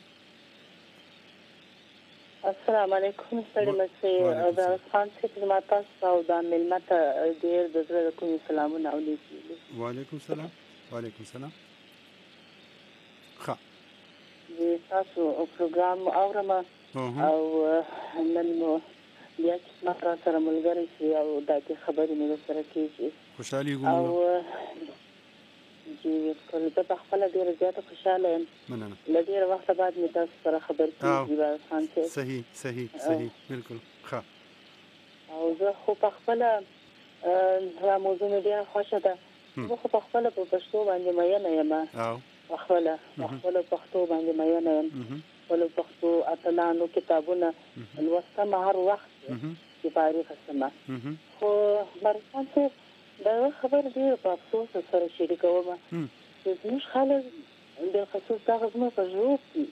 السلام علیکم ستړي مشي دا خان چې ما تاسو او د ملمت ډیر د زړه کوم سلامونه ولیکي وعلیکم السلام وعلیکم السلام ښه تاسو پروګرام اورم او نن مو بیا چې ما سره ملګری شي او دا کې خبرې مې سره کېږي خوشحالي ګورم او چې کله د خپل ډیر زیاته خوشاله یم مننه لږ وخت بعد مې تاسو سره خبر کیږي با خان صاحب صحیح بالکل ښه او زه خو په خپل دا موضوع مې ډیره خوښه ده زه خو په خپل په پښتو باندې مینه یم په خپل پښتو باندې مینه یم خپل پښتو اتلانو کتابونه لوستم هر وخت چې فارغ اسمه خو مرسان صاحب دا خبر دی په افسوس سره شریکوم چې موږ خلک د خصوص دغه زموږ په ژوند کې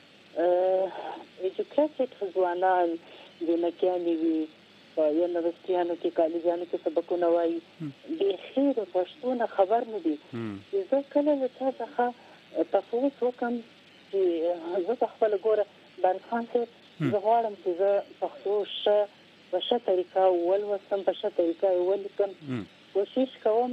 ایجوکیټډ ځوانان د مکاني وي په یونیورسيټیانو کې کالجانو کې سبقونه وایي د خیر پښتو نه خبر نه دي چې زه کله له تا څخه تفوس وکم چې زه خپل ګوره خان صاحب زه غواړم چې زه پښتو په ښه طریقه ولوستم په ښه طریقه ولیکم کوشش کوم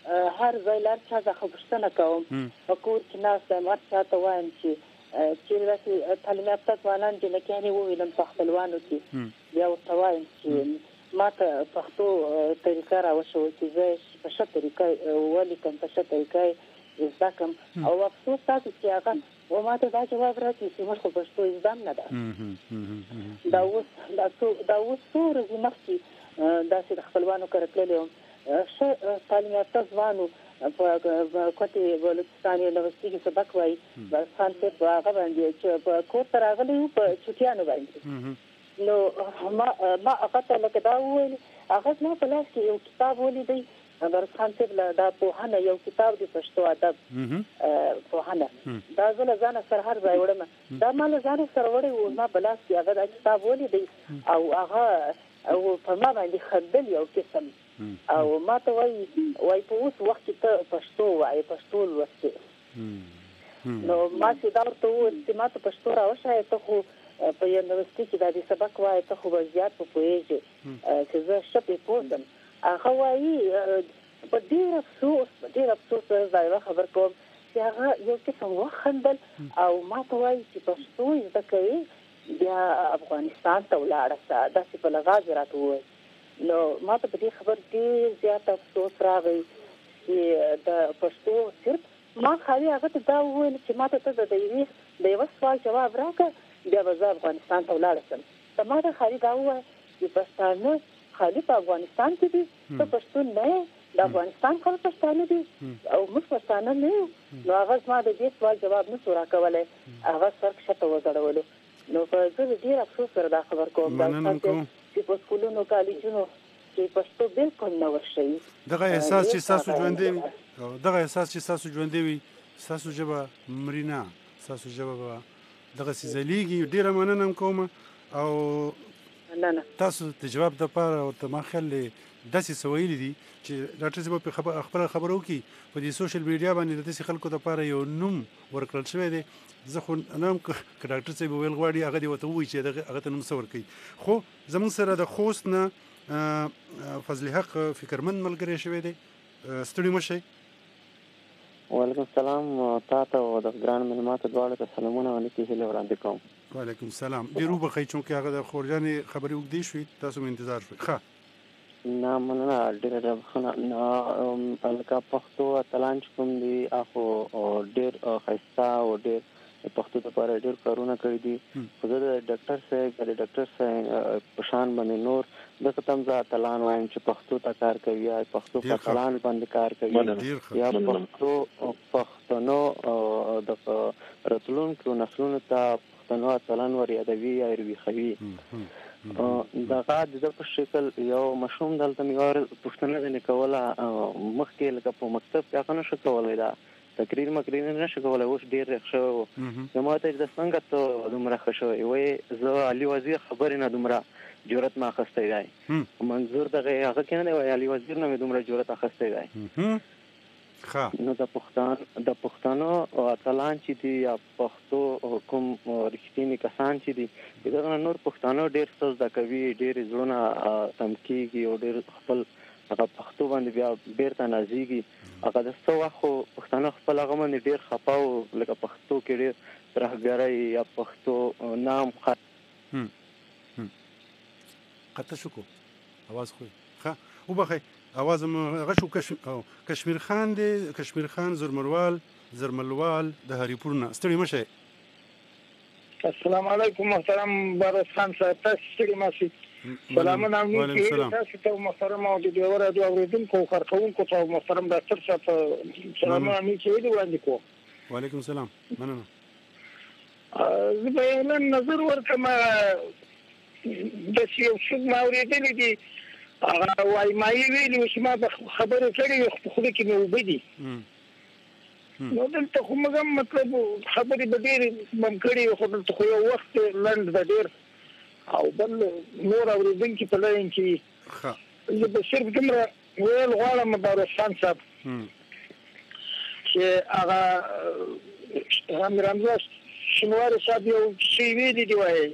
هر ځای لار چا څخه پوښتنه کوم په کور کې ناست یم هر چا ته وایم چې داسې تعلیم یافته ځوانان جنکیانې ووینم په خپلوانو کې بیا ورته وایم چې ما ته پښتو طریقه راوښوئ چې زه په ښه طریقه ولیکم په ښه طریقه زده کړم او افسوس تاسو چې هغه ما ته دا جواب راکړي چې موږ خو پښتو زده هم نه ده دا اوس څو ورځې مخکې داسې د خپلوانو کره تللی وم ښه تعلیم یافته ځوانو په کوټې بلوچستان یونیورسټي کې سبق وایي خان صاحب هغه باندې چې په کور ته راغلی وو په چوټیانو باندې نو ما هغه ته لکه دا وویل هغه زما په لاس کې یو کتاب ولیدی خان صاحب دا پوهنه یو کتاب دی پښتو ادب پوهنه دا زه له ځانه سره هر ځای وړم دا ما له ځانه سره وړی و ما په لاس کې هغه دا کتاب ولیدی او هغه په ما باندې خندل یو قسم او ما ته وایي په اوس وخت کې ته پښتو وایې پښتو لوستې نو ما چې دا ورته وویل چې ما ته پښتو راوښایې ته خو په یونیورسټي کې دا دې سبق وایې ته خو به زیات په پوهېږې چې زه ښه پرې پوه شم هغه وایي په ډېر افسوس سره دا یوه خبر کوم چې هغه یو قسم وخندل او ما ته وایي چې پښتو زده کوې بیا افغانستان ته ولاړه شه داسې په لغاز یې راته وویل نو ما ته په دې خبر ډېر زیات افسوس راغی چې د پښتو صرف ما خالي هغه ته دا وویل چې ما ته ته د یوه سوال جواب راکړه بیا به زه افغانستان ته ولاړه شم ته ما ته خالي دا ووایه چې پښتانه خالي په افغانستان کې دي ته پښتون نه یې د افغانستان خلک پښتانه دي او موږ پښتانه نه یو نو هغه زما د دې سوال جواب نه شو راکولی هغه سر کښته وځړولو نو په زه د ډېر افسوس سره دا خبر کوم چې په سکولونو کالجونو کې پښتو بالکل نه ورښیي دغه احساس چې ستاسو ژوندی وي ستاسو ژبه مړینه ستاسو ژبه به دغسې ځلیږي ډېره مننه هم کوم او تاسو د جواب دپاره ورته ما خیال دی داسې څه ویلي دي چې ډاکټر صاحب په خپله خبره وکړي په دې سوشل میډیا باندې د داسې خلکو دپاره یو نوم ورکړل شوی دی زه خو نه هم که ډاکټر صاحب ویل غواړي هغه دې ورته ووایي چې هغه ته نوم څه ورکوي خو زموږ سره د خوست نه فضل حق فکرمند ملګری شوی دی ستړي مه شئ وعلیکم السلام تاته او د ګران مېلماتو دواړو ته سلامونه او نیکې هیلې وړاندې کوم وعلیکم السلام ډېر وبخئ چونکې هغه د خورجانې خبرې اوږدې شوې تاسو مې انتظار شوې ښه نه مننه ډېره بخښنه لکه پښتو اتلان چې کوم دي هغه ډېر ښایسته او ډېر پښتو لپاره ډېر کارونه کړي دي خو زه د ډاکټر صاحب په شان باندې نور دغه تم زه اتلان وایم چې پښتو ته کار کوي یا پښتو په اتلان باندې کار کوي یا پښتنو د راتلونکو نسلونو ته پښتنو اتلان ور یادوي یا ویښوي دغه د په شکل یو مشوم دلته مې پوښتنه ځینې کوله مخکې لکه په مکتب کې هغه نشو کولی دا تقریر نشو کولی اوس ډېر ښه شوی و زما ته د څنګه ته دومره ښه شوی وایي زه علي وزیر خبرې نه دومره جرأت ما اخیستی دی منظور دغه هغه کې نه دی وایي علي وزیر نه مې دومره جرأت اخیستی دی نو د پښتنو اتلان چې دي یا پښتو کوم رښتیني کسان چې دي دغه نور پښتانه ډېر څه زده کوي ډېر زړونه تم کېږي او ډېر خپل هغه پښتو باندې بیا بیرته نازېږي هغه د څه وخت خو پښتانه خپل هغه باندې ډېر خفه و لکه پښتو کې ډېر ترهګرۍ یا پښتو نام قطع شو کو اواز خو ښه وبخئ اواز هغه شو کشمیر خان دی کشمیر خان زرملوال د هریپور نه ستړي مه شئ السلام علیکم محترم بارس خان صاحب تاسو ستړي مه شئ سلامونه نیکې تاسو ته محترم او د دې راډیو اوریدونکو او کارکوونکو ته محترم ډاکټر صاحب سلامونه نیکې وړاندې کوم وعلیکم السلام مننه زه به یو نظر ورکړم داسې یو څوک ما اورېدلی دي هغه وایي ما یې ویلي و چې ما به خبرې کړې وي خو په خوله کې مې اوبه دي نو دلته خو موږ هم مطلب خبرې به ډېرې بم کړې وي خو دلته خو یو وخت لنډ ده ډېر او بل نور اورېدونکي په لاین کې زه به صرف دومره ویل غواړم بارس خان صاحب چې هغه امیر حمزه شینواري صاحب یو شی ویلي دي وایي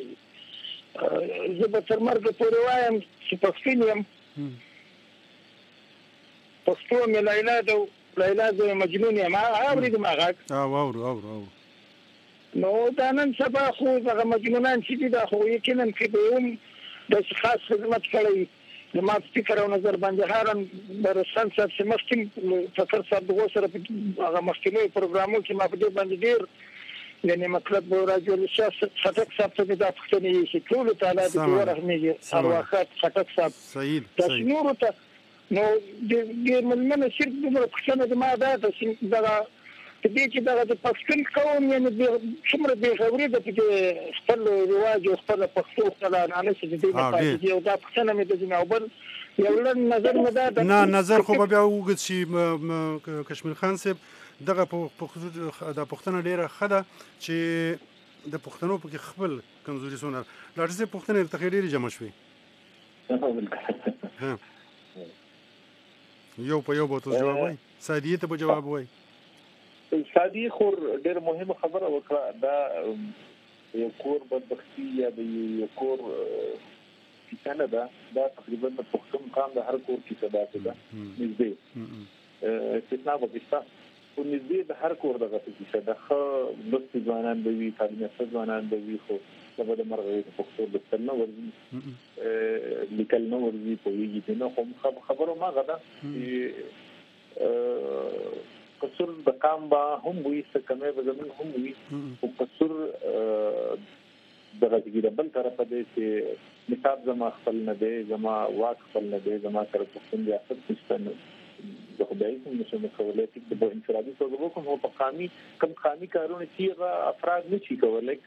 زه به تر مرګه پورې وایم چې پښتون یم پښتو مې لیلا د مجنون یم اورېدم هغه واورو نو دا نن سبا خو دغه مجنونان چې دي دا خو یقینا کې به هم د خاص خدمت کړی د ما فکر او نظر باندې هارن برسن صاحب چې مخکې فکر صاحب دغه سره هغه مخکینی پروګرامو کې ما په دې باندې ډېر یعنی مطلب راجو الشاشه خټک صاحب ته دا پښتني چې ټول تعالی دې ورحمېږي ارواحات خټک صاحب صحیح تاسو نور ته نو د ملمنه صرف د پښتنو د ما دا چې دا دې چې دا د پښتون قوم یعنی څومره به خبرې د دې خپل رواج او خپل پښتو خپل انالیز د دې په اړه یو دا پښتنه مې د جناوبر یو لن نظر مې دا نه نظر خو بیا وګت شي کشمیر خان صاحب دغه د پښتنه ډیره خده چې د پښتنو په خپل کمزوري سونه لارځه پښتنه ارتقي ډیره جمع شوي یو په یو به تاسو جواب وای سادیه ته به جواب وای سادي خور ډېر مهمه خبره وکړه دا یو کور بدبختی یا د یو کور کیسه ده دا تقریبا د پښتون قام د هر کور کیسه ده نږدې استثناء وکړه او نږدې د هر کور دغه کیسه ده خو لوستي ځوانان به وي تعلیم یافته ځوانان به وي خو د مرغې د پښتو د تل نو ورزي لیکل نو ورزي په یوه نه خو خبرو ما غدا قصور د قام با هم وي څه کمه به زمون هم وي او قصور دغه دغه بل طرف دې چې نصاب زما خپل نه دی زما واک خپل نه دی زما سره پښتون ریاست پښتون د خدای په نشم کولای چې د انفرادي توګه کوم په قامي کم قامي کارونه چې افراد نشي کولای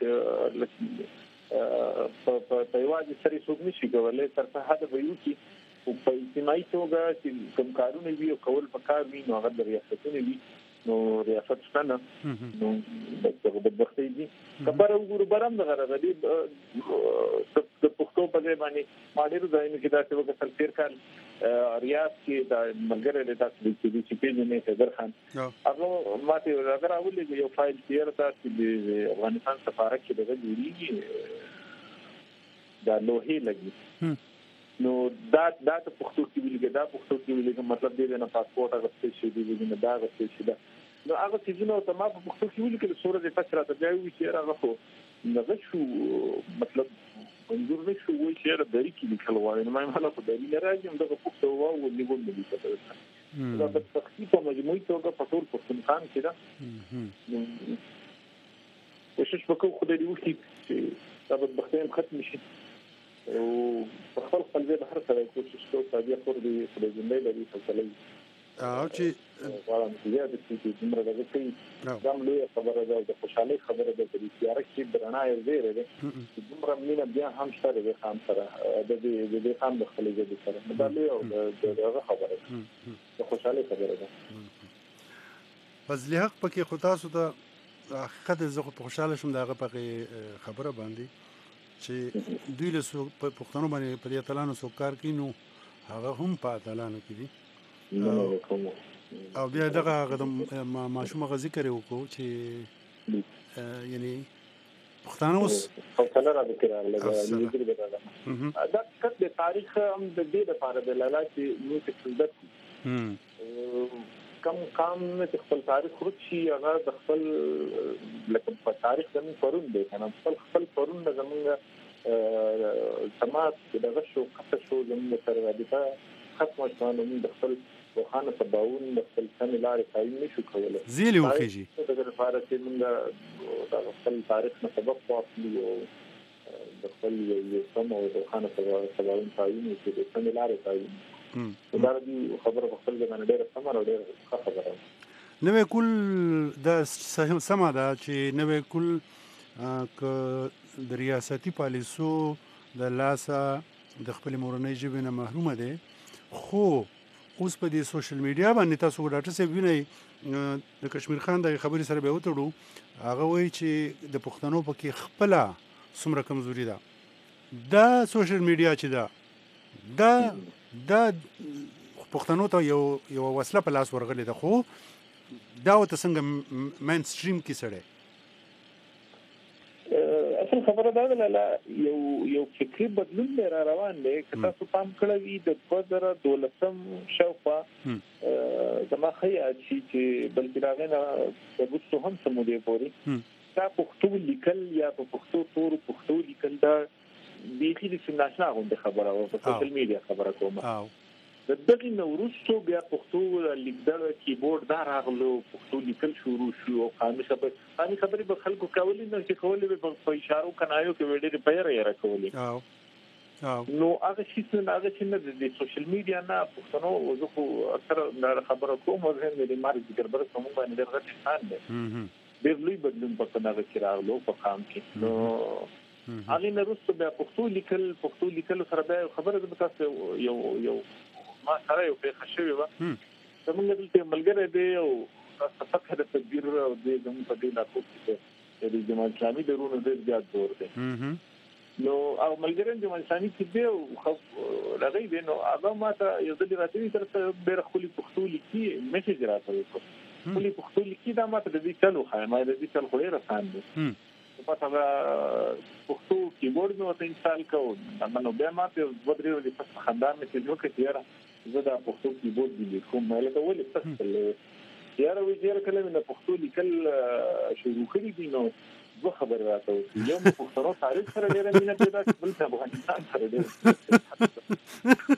په یوازې سره څوک نشي کولای تر څه حد به یو چې او په اجتماعي توګه چې کوم کارونه وي او کول پکار وي نو هغه د ریاستونو وي نو ریاست څنګه نو د بدبختۍ دي خبره وګورو برام دغه غدي د پښتو په ځای باندې ماډل ځای کې دا څه وکړل تیر کال ریاض کې د ملګری د تاسو چې پیژنې نه صدر خان هغه ماته اگر اولې یو فایل تیر تاسو د افغانستان سفارت کې دغه جوړیږي دا لوهي لګي نو دا ته پښتو کې ویلګه دا پښتو کې ویلګه مطلب دې نه پاسپورت هغه څه شي دې نه دا هغه څه شي دا نو هغه چې نو ته ما په پښتو کې ویلګه سورې د فکر ته دی چې هغه خو نه شو مطلب منظور نه شو وایي چې دا دری کې لیکل وایي نو ما مله په دری نه راځم دا پښتو واو ولګول مې څه دا د تخصیص په مجموعي توګه په ټول پښتونخان کې دا کوشش وکړو خدای دې وکړي چې دا بدبختۍ ختم شي او په خپل ځای هر څه کوشش کوو چې بیا خور دې په ژوندۍ لري فصلې چې غواړم چې زیات شي چې موږ دغه کوم لوی خبره ده د خوشحالي خبره ده چې تیار کې درنه یې زیره ده چې دومره مینه بیا هم سره د خام سره د دې خام د خپل ځای سره دا لوی او دغه خبره ده د خوشحالي خبره ده فضل حق پکې خو تاسو ته حقیقت زه خو خوشاله شم دغه پکې خبره باندې چې دوی له پښتنو باندې په اتلانو سو کار کینو هغه هم په اتلانو کې دي او بیا دغه ماشوم غ ذکر وکړو چې یعنی پښتانه اوس حوصله را وکړه دا کله تاریخ هم د دې لپاره د لاله چې نو څه کم کام چې خپل تاریخ خود شي هغه د خپل لکه په تاریخ زمين پرون دی کنه خپل پرون د زمونږ سماج دغه شو خاصه شو زموږ سره رابطه ختمه شوه نو د خپل روحانه تباون د خپل سم لارې تعین نشو کولای زیلی وخیږي دغه لپاره چې موږ د خپل تاریخ نه سبق واخلو د خپل یو سم او روحانه تباون تعین چې د سم لارې تعین دا د خبره خپل ځان ډېر سمره او ډېر خبره نو کول د سما دا چې نو کول ک د ریاستي پالیسو د لاسه د خپل مورنۍ ژبې نه محرومه ده خو اوس په دې سوشل میډیا باندې تاسو ډاکټر صاحب وینئ د کشمیر خان د خبرې سره به وتړو هغه وایي چې د پښتنو پکې خپل څومره کمزوري ده دا سوشل میډیا چې دا پښتنو ته یو وسله په لاس ورغلې ده خو دا وته څنګه مین سټریم کې سره اصل خبره دا ده یو فکری بدلون را روان دی که تاسو پام کړی د 2012 شاوخوا زما خیال چې بلکې راغی نه د بوستو هم سمودي پوري دا پښتو لیکل یا په پښتو تور پښتو لیکل دا بیخي د ناشنا غونډه خبره او په سوشل میډیا خبره کومه د دغه نورستو بیا پښتو لیکل کیبورډ دا راغلو پښتو لیکل شروع شو او قامي خبرې به خلکو کولې نه چې کولې په اشارو کنایو کې وړي پیره یې راکولې نو هغه چې نه د سوشل میډیا نه پښتنو زه خو اکثر خبره کوم او زه مې مارک ذکر کوم باندې درغه انسان دی ډېر لوی بدلون په کناغه کې راغلو په قام کې نو هغه نورستو بیا پښتو لیکل سره بیا خبره ده تاسو یو ما سره یو په خشوي و زمونږ دلته ملګری دی او تاسو د تدبیر او د زموږ په دې لاکو کې د جماعت اسلامي درونه ډېر زیات زور دی نو او ملګری جماعت اسلامي چې دی او راغی دی نو هغه ماته یو ځل راځي ترته ډېر خولي پښتو لیکي میسج راځي خولي پښتو لیکي دا ماته د دې چلو خایمه د دې چل خوري رسان دی په تاسو پښتو کیبورډ نو ته انسټال کوو نو بیا ماته د بدري ولې په خندان کې جوړ کړی زه دا پښتو کیبورډ دی کوم مله ته ولې تاسو یاره وی ډیر کله نه پښتو لیکل شروع کړی دي نو زه خبر راته یو پښتو تاریخ سره ډیر مینه پیدا بل څه افغانستان سره ډیر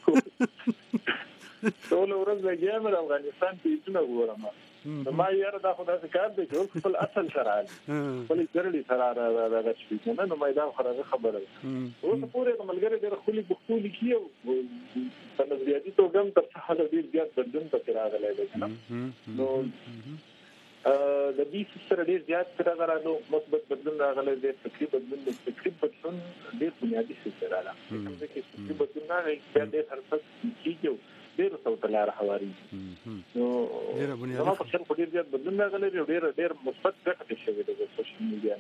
ټول ورځ لګیا مې افغانستان کې څنګه ګورم ما یاره دا خدای څخه کار دی چې خپل اصل سره خپل ګرړي سره راغلی نو ما دا خبره اوس پورې ملګری ډېر خولي پښتو لیکي او په نظریاتي توګه هم تر څه ډېر زیات بدلون پکې راغلی دی نو د دې سره ډېر زیات راغلو مثبت بدلون راغلی دی فکري بدلون ډېر بنیادي څه راغلی کوم چې فکري بدلون راغلی بیا ډېر هرڅه کیږي ډېر څه تلار حواري نو زما په خیال په ډېر زیات بدلون راغلی دی ډېر مثبت ګټه شوې ده د سوشل میډیا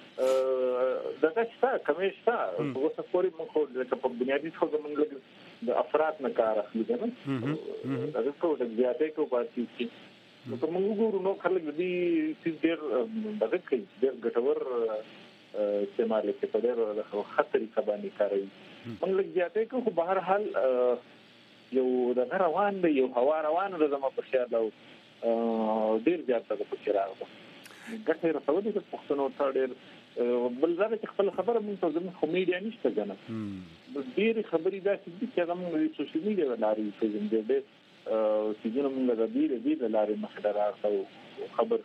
نه دا څه کمې شته اوس پورې موږ په بنیادي توګه موږ د افراد نه کار اخلو نه دا څه د زیاتې کو پاتې شي نو موږ وګورو نو خلک دې ډېر دغه کوي ډېر ګټور استعمال کوي په ډېر خطرې کبانې کوي موږ زیاتې کو په هر حال یو د روان دی یو هوا روانه ده زما په خیال او ډېر زیات ده په کې راغله ګټه رسولې د پښتنو ته ډېر بل ځای چې خپل خبره مونږ ته زموږ خو میډیا نشته کنه ډېر خبرې داسې دي چې زموږ د سوشل میډیا لارې پیژنې ډېر چې موږ د دې لارې مخه راغلو خبر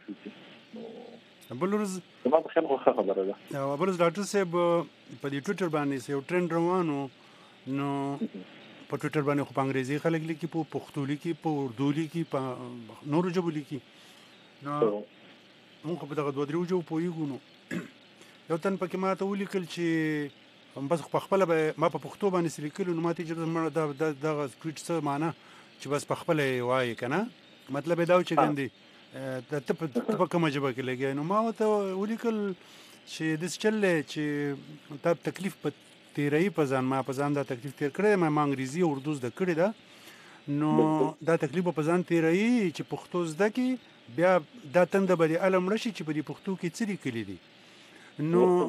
شو بل ورځ زما په خیال خو خبره ده او بل ډاکټر صاحب په دې ټویټر باندې یو ټرند روانو نو په ټویټر باندې خو په انګریزي خلک لیکي په پښتو لیکي په اردو لیکي په نورو ژبو لیکي نو موږ په دغه دوه درو ژبو پوهیږو نو یو تن پکې ماته ولیکل چې بس په خپل ما په پښتو باندې لیکلو نو ماته چې دغه ټویټ څه معنی چې بس په خپل وایي کنه مطلب دا چې ګندې ته په کومه ژبه کې لګي نو ما ته ولیکل چې د چل چې تا تکلیف په تیرای په ځان ما په ځان دا تکلیف تیر کړی ما انګریزي او اردو زده کړی ده نو دا تکلیف په ځان تیرای چې پښتو زده کی بیا دا تند به علم رشي چې په دې پښتو کې څه لیکلي دي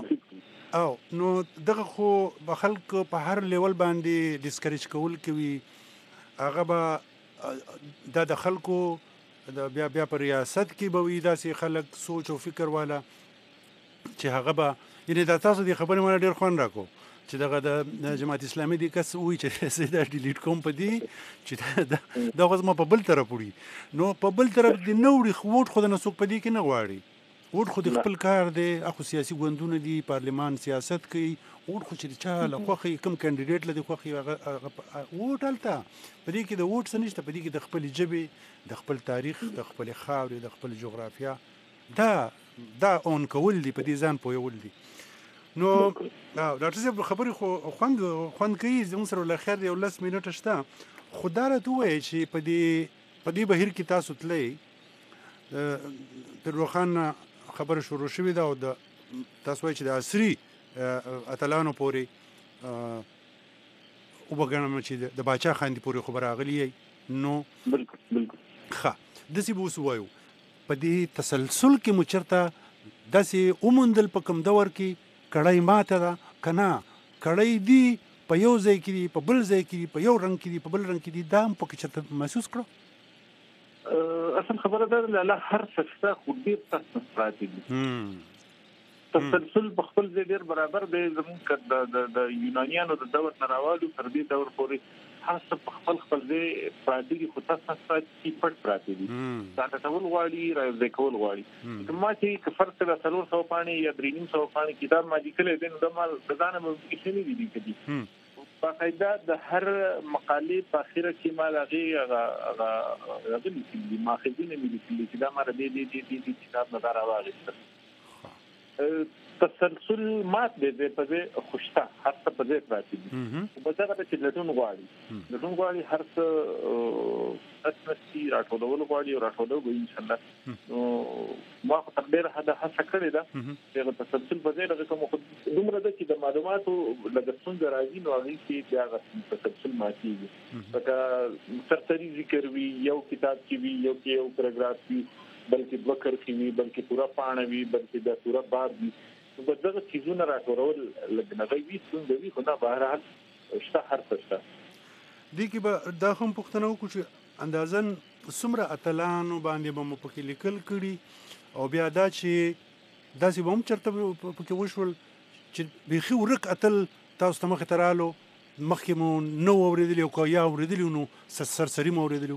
نو دغه خو په خلک په هر لیول باندې ډیسکریج کول کوي هغه به دا د خلکو بیا په ریاست کې به وي داسې خلک سوچ او فکر والا چې هغه به یعنی دا تاسو دې خبرې مله ډېر خوند راکو چې دغه د جماعت اسلامي دی کس وایي چې زه دا ډیلیټ کوم په دې چې دا غوښ ما په بل طرف وړي نو په بل طرف دی نو وړي ووټ خو د نسوک په دې کې نه غواړي ووټ خو د خپل کار دی اخو سیاسي ګوندونه دي پارلمان سیاست کوي ووټ خو چې چا له خوخي کوم کاندیدټ لدی خوخي ووټ الته په دې کې د ووټ څه نشته په دې کې د خپل ژبې د خپل تاریخ د خپل خاورې د خپل جغرافیا دا اون کول دي په دې ځان پویول دي نو ډاکټر صاحب خبرې خو خوند کوي زموږ سره له خیر یو 10 منټه شته خو دا راته ووایي چې په دې بهیر کې تاسو تللی تر روښانه خبره شروع شوې ده او تاسو وایي چې د عصري اتلانو پورې وبګنم چې د باچا خاندي پورې خبر راغلی نو بالکل ښه داسې به اوس وایو په دې تسلسل کې مو چېرته داسې وموندل په کوم دور کې کړی ماته ده که نه کړی دي په یو ځای کې دي په بل ځای کې دي په یو رنګ کې دي په بل رنګ کې دي دا هم پکې چېرته محسوس کړو اصل خبره ده له هر څه شته خو ډېر سخت پراته دي تسلسل په خپل ځای ډېر برابر دی زموږ د یونانیانو د دور نه راوالو تر دې دور پورې هر څه په خپل ځای پراته دي خو تاسو چې پټ پراته دي دا ټول غواړي راځي کول غواړي کله چې کفر سره 300 پانی یا 300 پانی کتاب ما لیکل دي نو د مال ځانه مې کې نه دي کدي په قاعده د هر مقالې په اخره کې ما هغه راغلي ماخذین مې لیکلي چې دا مر دې کتاب نه راوغښت تسلسل مات دی په دې خوشته هر څه په دې پراته دي په دغه چې لټون غواړي هر څه اساسي راټولول غواړي او راټولول ان شاء الله نو ما په تقدیر هدا هڅه کړې ده چې تسلسل په دې لږه کوم دومره ده چې د معلوماتو لګښتون راځي نو هغه کې بیا تسلسل ماتيږي لکه سرسري ذکر وی یو کتاب کې وی یو پاراګراف وی بلکې دوه کرښې وي بلکې پوره پاڼه وي بلکې د پوره باب وي نو په دغه چیزونه راټولول لږ نغوي وي څنګه وي خو نه بهرحال شته هر څه شته دې کې به دا هم پوښتنه وکړو چې اندازن څومره اتلانو باندې به مو پکې لیکل کړي او بیا دا چې داسې به هم چېرته پکې وشول چې بیخي ورک اتل تاسو ته مخې ته رالو مخکې مو نه و اورېدلي او که یا اورېدلي نو سرسري مو اورېدلي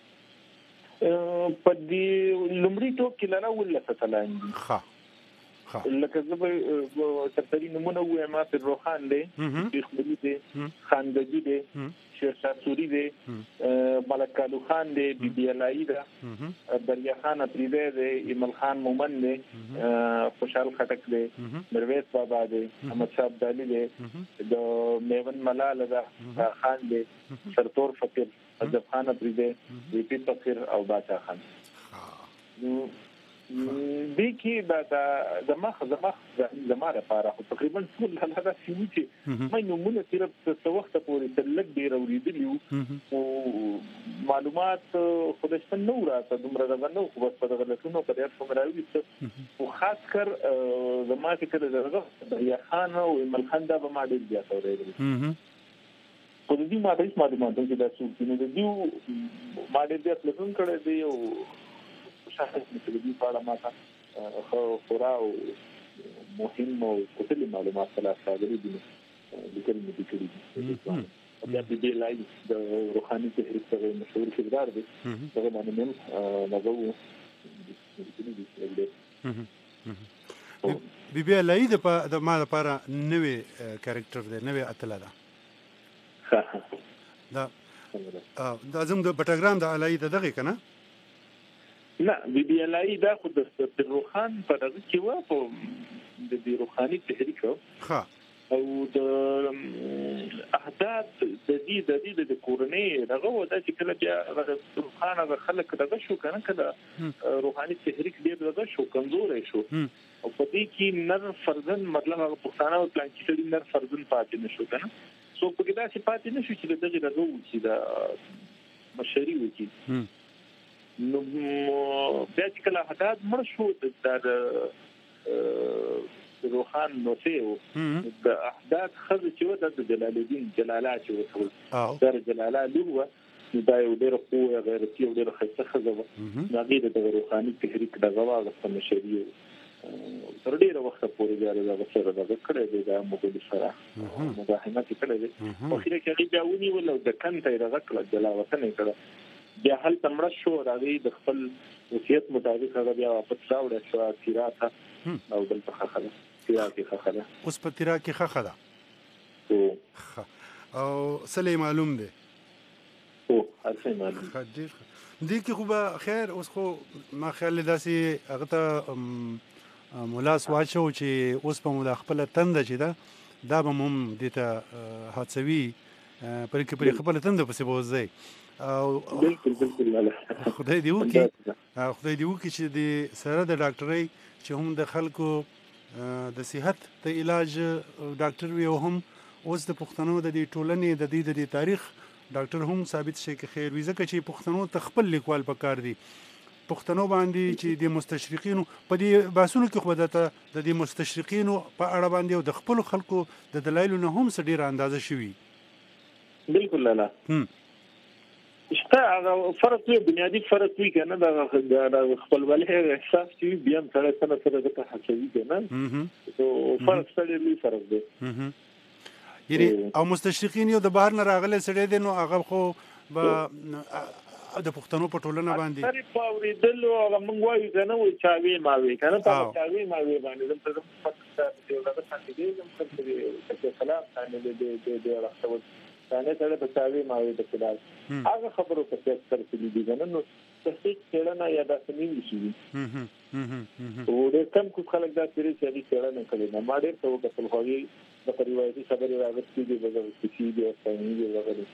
په دې لومړي ټوک کې لاره ولته تلان دي لکه زه به سرسري نمونه وایم پر روخان دی خپلې دی خاندجي دی شیرشاه سوري دی ملک کالو خان دی بی بی علایی ده دریا خان افریدی دی ایمل خان مومن دی خوشحال خټک دی مرویس بابا دی احمد شاه ابدالي دی د میون ملال ده خان دی سرتور فقیر حضرت خان افریدی وی پی فقیر او باچا خان دې کې دا زما لپاره خو تقریبا ټول هغه شي چې مې نمونه صرف څه وخت پورې تلک ډیر اوریدلی او معلومات خودش په نو راته دومره غنو خو بس په دغه لټونو په ډیر څومره راوي او خاص کر زما فکر درغه یا خان او ایمل خان دا به ما ډیر بیا اورېدل په دې ما هیڅ معلومات چې دا څه نو د دیو ما ډیر بیا لټون کړی دی او شاهد مثل دې په اړه ما خورا او مهم او کتلي معلومات سره راغلي دي لیکل مې دي کړي بیا د دې لای د روحاني تحریک سره مشهور کردار دی هغه باندې موږ نغو بی بی علایی د ما لپاره نوې کریکټر دی نوې اتله ده دا زموږ د پټاګرام د علایی د دغه کنه نه بی بی علایی دا خو د روحان په دغه کې و په د روحاني تحریک او د احداث د دې د کورنۍ دغه و چې کله بیا روحان هغه خلک دغه شو کنه کله روحاني تحریک ډیر دغه شو کمزورې شو او په دې کې نر فرزن مطلب هغه پښتانه او پلان کې نر فرزن پاتې نشو کنه سو په کې دا چې پاتې نشو چې دغه چې دا مشري وکړي نو بیا چې کله حداد مړ شو د روحان نوته د احداث خزه چې و د جلال الدین جلاله چې و در جلاله لوه دا یو ډېر قوه غیرتي او ډېر خسته خزه و هغه د روحاني تحریک د غواغه په مشري تر ډېر وخت پورې جاري دا سره د کړه د موږ سره مزاحمت کړه او خیر کې هغه بیا ونی ول د کنته د غکړه جلاوطن کړه بیا هل تمړ شو راغی د خپل وصیت مطابق هغه بیا واپس راوړل شو تیراته او بل په خخله تیراته خخله اوس په تیراته خخله او سلی معلوم دی او هرڅه معلوم خدیر دې کې خو به خیر اوس خو ما خیال داسې هغه ته ملاس واچو چې اوس په مو خپل تند چې دا به هم دې ته حادثوي پر کې پر خپل تند پسې بوځي او بالکل خدای دې وکړي چې د سره د ډاکټرۍ چې هم د خلکو د صحت د علاج ډاکټر وي او هم اوس د پښتنو د دې ټولنې د دې تاریخ ډاکټر هم ثابت شي کې خیر وي ځکه چې پښتنو ته خپل لیکوال پکار دي پښتنو باندې چې د مستشرقینو په دې باسونو کې خو د دې مستشرقینو په اړه باندې او د خپل خلکو د دلایلو نه هم څه ډېره اندازه شوي. بالکل لا شته هغه فرق وي، بنیادی فرق وي کنه د خپلوالۍ احساس چې بیا هم سره د هڅوي کنه نو فرق سره لوی فرق دی. یعنی او مستشرقین یو د بهر نه راغلي سړی دی نو هغه خو د پښتنو په ټولنه باندې سره پاوریدل او موږ وایو کنه وای چاوي ماوي کنه په چاوي ماوي باندې د پښتنو د څه دی د خلاف باندې د راځو څنګه ته په چاوي ماوي د خلاف هغه خبرو په څیر سره دي کنه نو څه څېړنه یا د سنوي شي او د کم کو خلک دا چې څېړنه کوي نه ما ډېر څه وکړل خو یې د پریوایتي خبرې راغستې دي د سپیشي دی او څنګه وغیرہ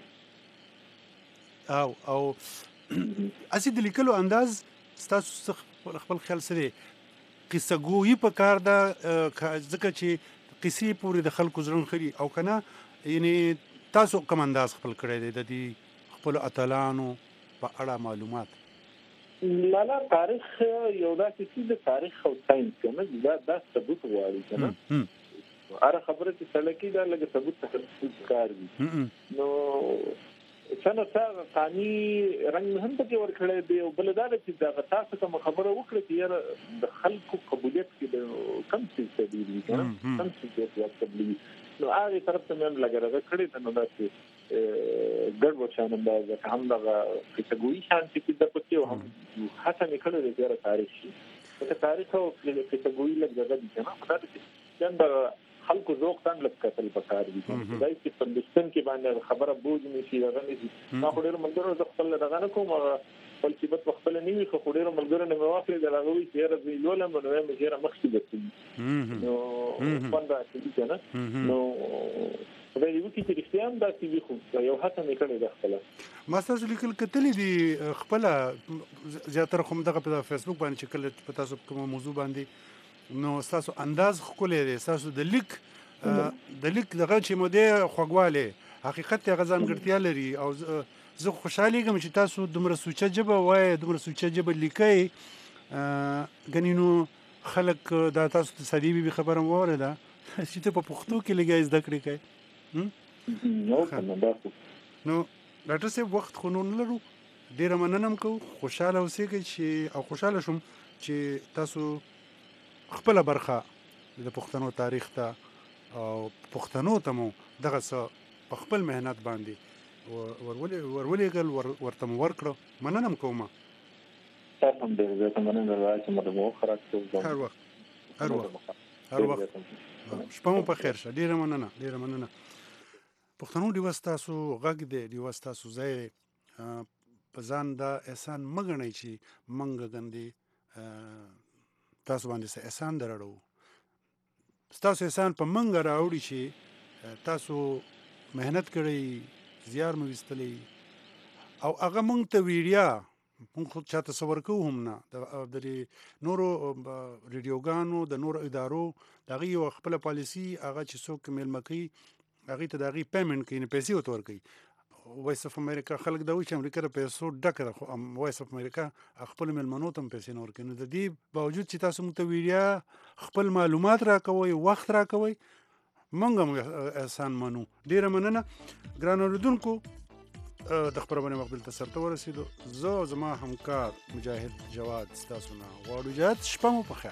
او اسی د لیکلو انداز تاسو خپل خیال سره قصه ګویی په کار ده ځکه چې قصې پورې د خلکو زړه خري او کنه یعنی تاسو کوم انداز خپل کړی دی د دې خپل اتلانو په اړه معلومات؟ لا تاریخ یو داسې د تاریخ او ساينس کنه دا ثبوت غواړي کنه اره خبره چې سلکی دا لږ ثبوت کار دي نو څنګه ثاني رنګ هم پکې ورکړی دی او بل دا چې دا تاسو کوم خبره وکړه چې د خلکو قبولیت کې کم څه دی کنه کم څه دی نو هغه طرف ته مې لګره کړی ته نو دا چې ګډ وشان دا هم دا کټګوري شان چې د پکې هم هڅه نکړه د تاریخ شي په تاریخ او کټګوري لګره دي کنه دا چې څنګه خلکو ذوق څنګه لکتل پکار دي دا چې په دستن کې باندې خبره بوج نشي راغلي ما خو ډېر ملګرو د خپل دغه نه کوم خپل چې په خپل نیوي خو ډېر ملګرو نه موافق دي راغوي چې راځي لولم نو مې ډېر مخکې دي نو پنده چې کنه نو دا یو کې چې رښتیا دا چې خو یو هڅه نکړي د خپل ما تاسو لیکل کتلې دي خپل زیاتره کوم دغه په فیسبوک باندې چې کله په تاسو کوم موضوع باندې نو تاسو انداز خولې دي تاسو د لیک دغه چې مده خوګواله حقیقت غزان ګټیا لري او زه خوشاله یم چې تاسو دومره سوچه جبه وای دومره سوچه جبه لیکي غنینو خلک دا تاسو ته صدیبي خبره وره ده چې ته په پښتو کې لګای زده کړې کوي نو ډاکټر صاحب وخت خو نو لرو ډیر مننه کوم خوشاله اوسئ چې او خوشاله شوم چې تاسو خپل برخه د پښتنو تاریخ ته او پښتنو ته مو دغه څه په خپل مهنت باندې ورولېګل ورته ورکړو مننه کوم تاسو هم دې زه مننه راځم مو خراج هر وخت شپه مو په خیر شه ډیر مننه پښتنو دی واستاسو غږ دی واستاسو ځای په ځان دا احسان مګنئ چې منګ غندي تاسو باندې څه احسان درړو تاسو احسان په منګ راوړي چې تاسو مهنت کړی زیار مو وستلی او هغه مونږ ته ویډیا مونږ خو چاته تصور کوو هم نه د نورو ریډیوګانو د نورو ادارو دغه یو خپل پالیسی هغه چې څوک میلمکې هغه ته دغه پیمنٹ کوي نه پیسې ورته کوي وایس اف امریکا خلک دا وایي چې امریکا د پیسو ډک ده خو وایس اف امریکا خپل ملمنو ته پیسې نه ورکوي نو د دې باوجود چې تاسو موږ ته ویډیا خپل معلومات راکوي وخت راکوي مونږ هم احسان منو ډیره مننه ګران اوریدونکو د خبرونه مقبل ته سره ورسېدو زه زما همکار مجاهد جواد تاسو نه غواړو جات شپه مو په خیر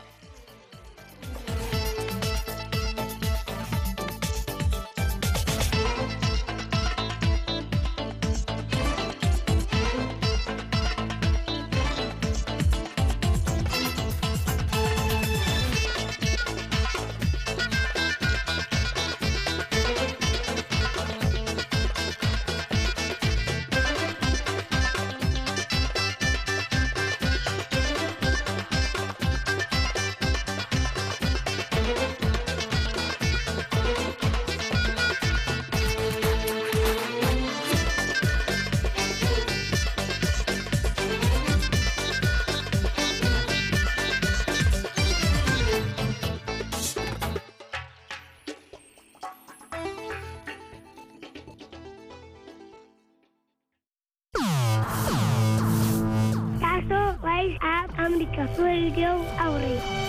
که په ریډیو اورئ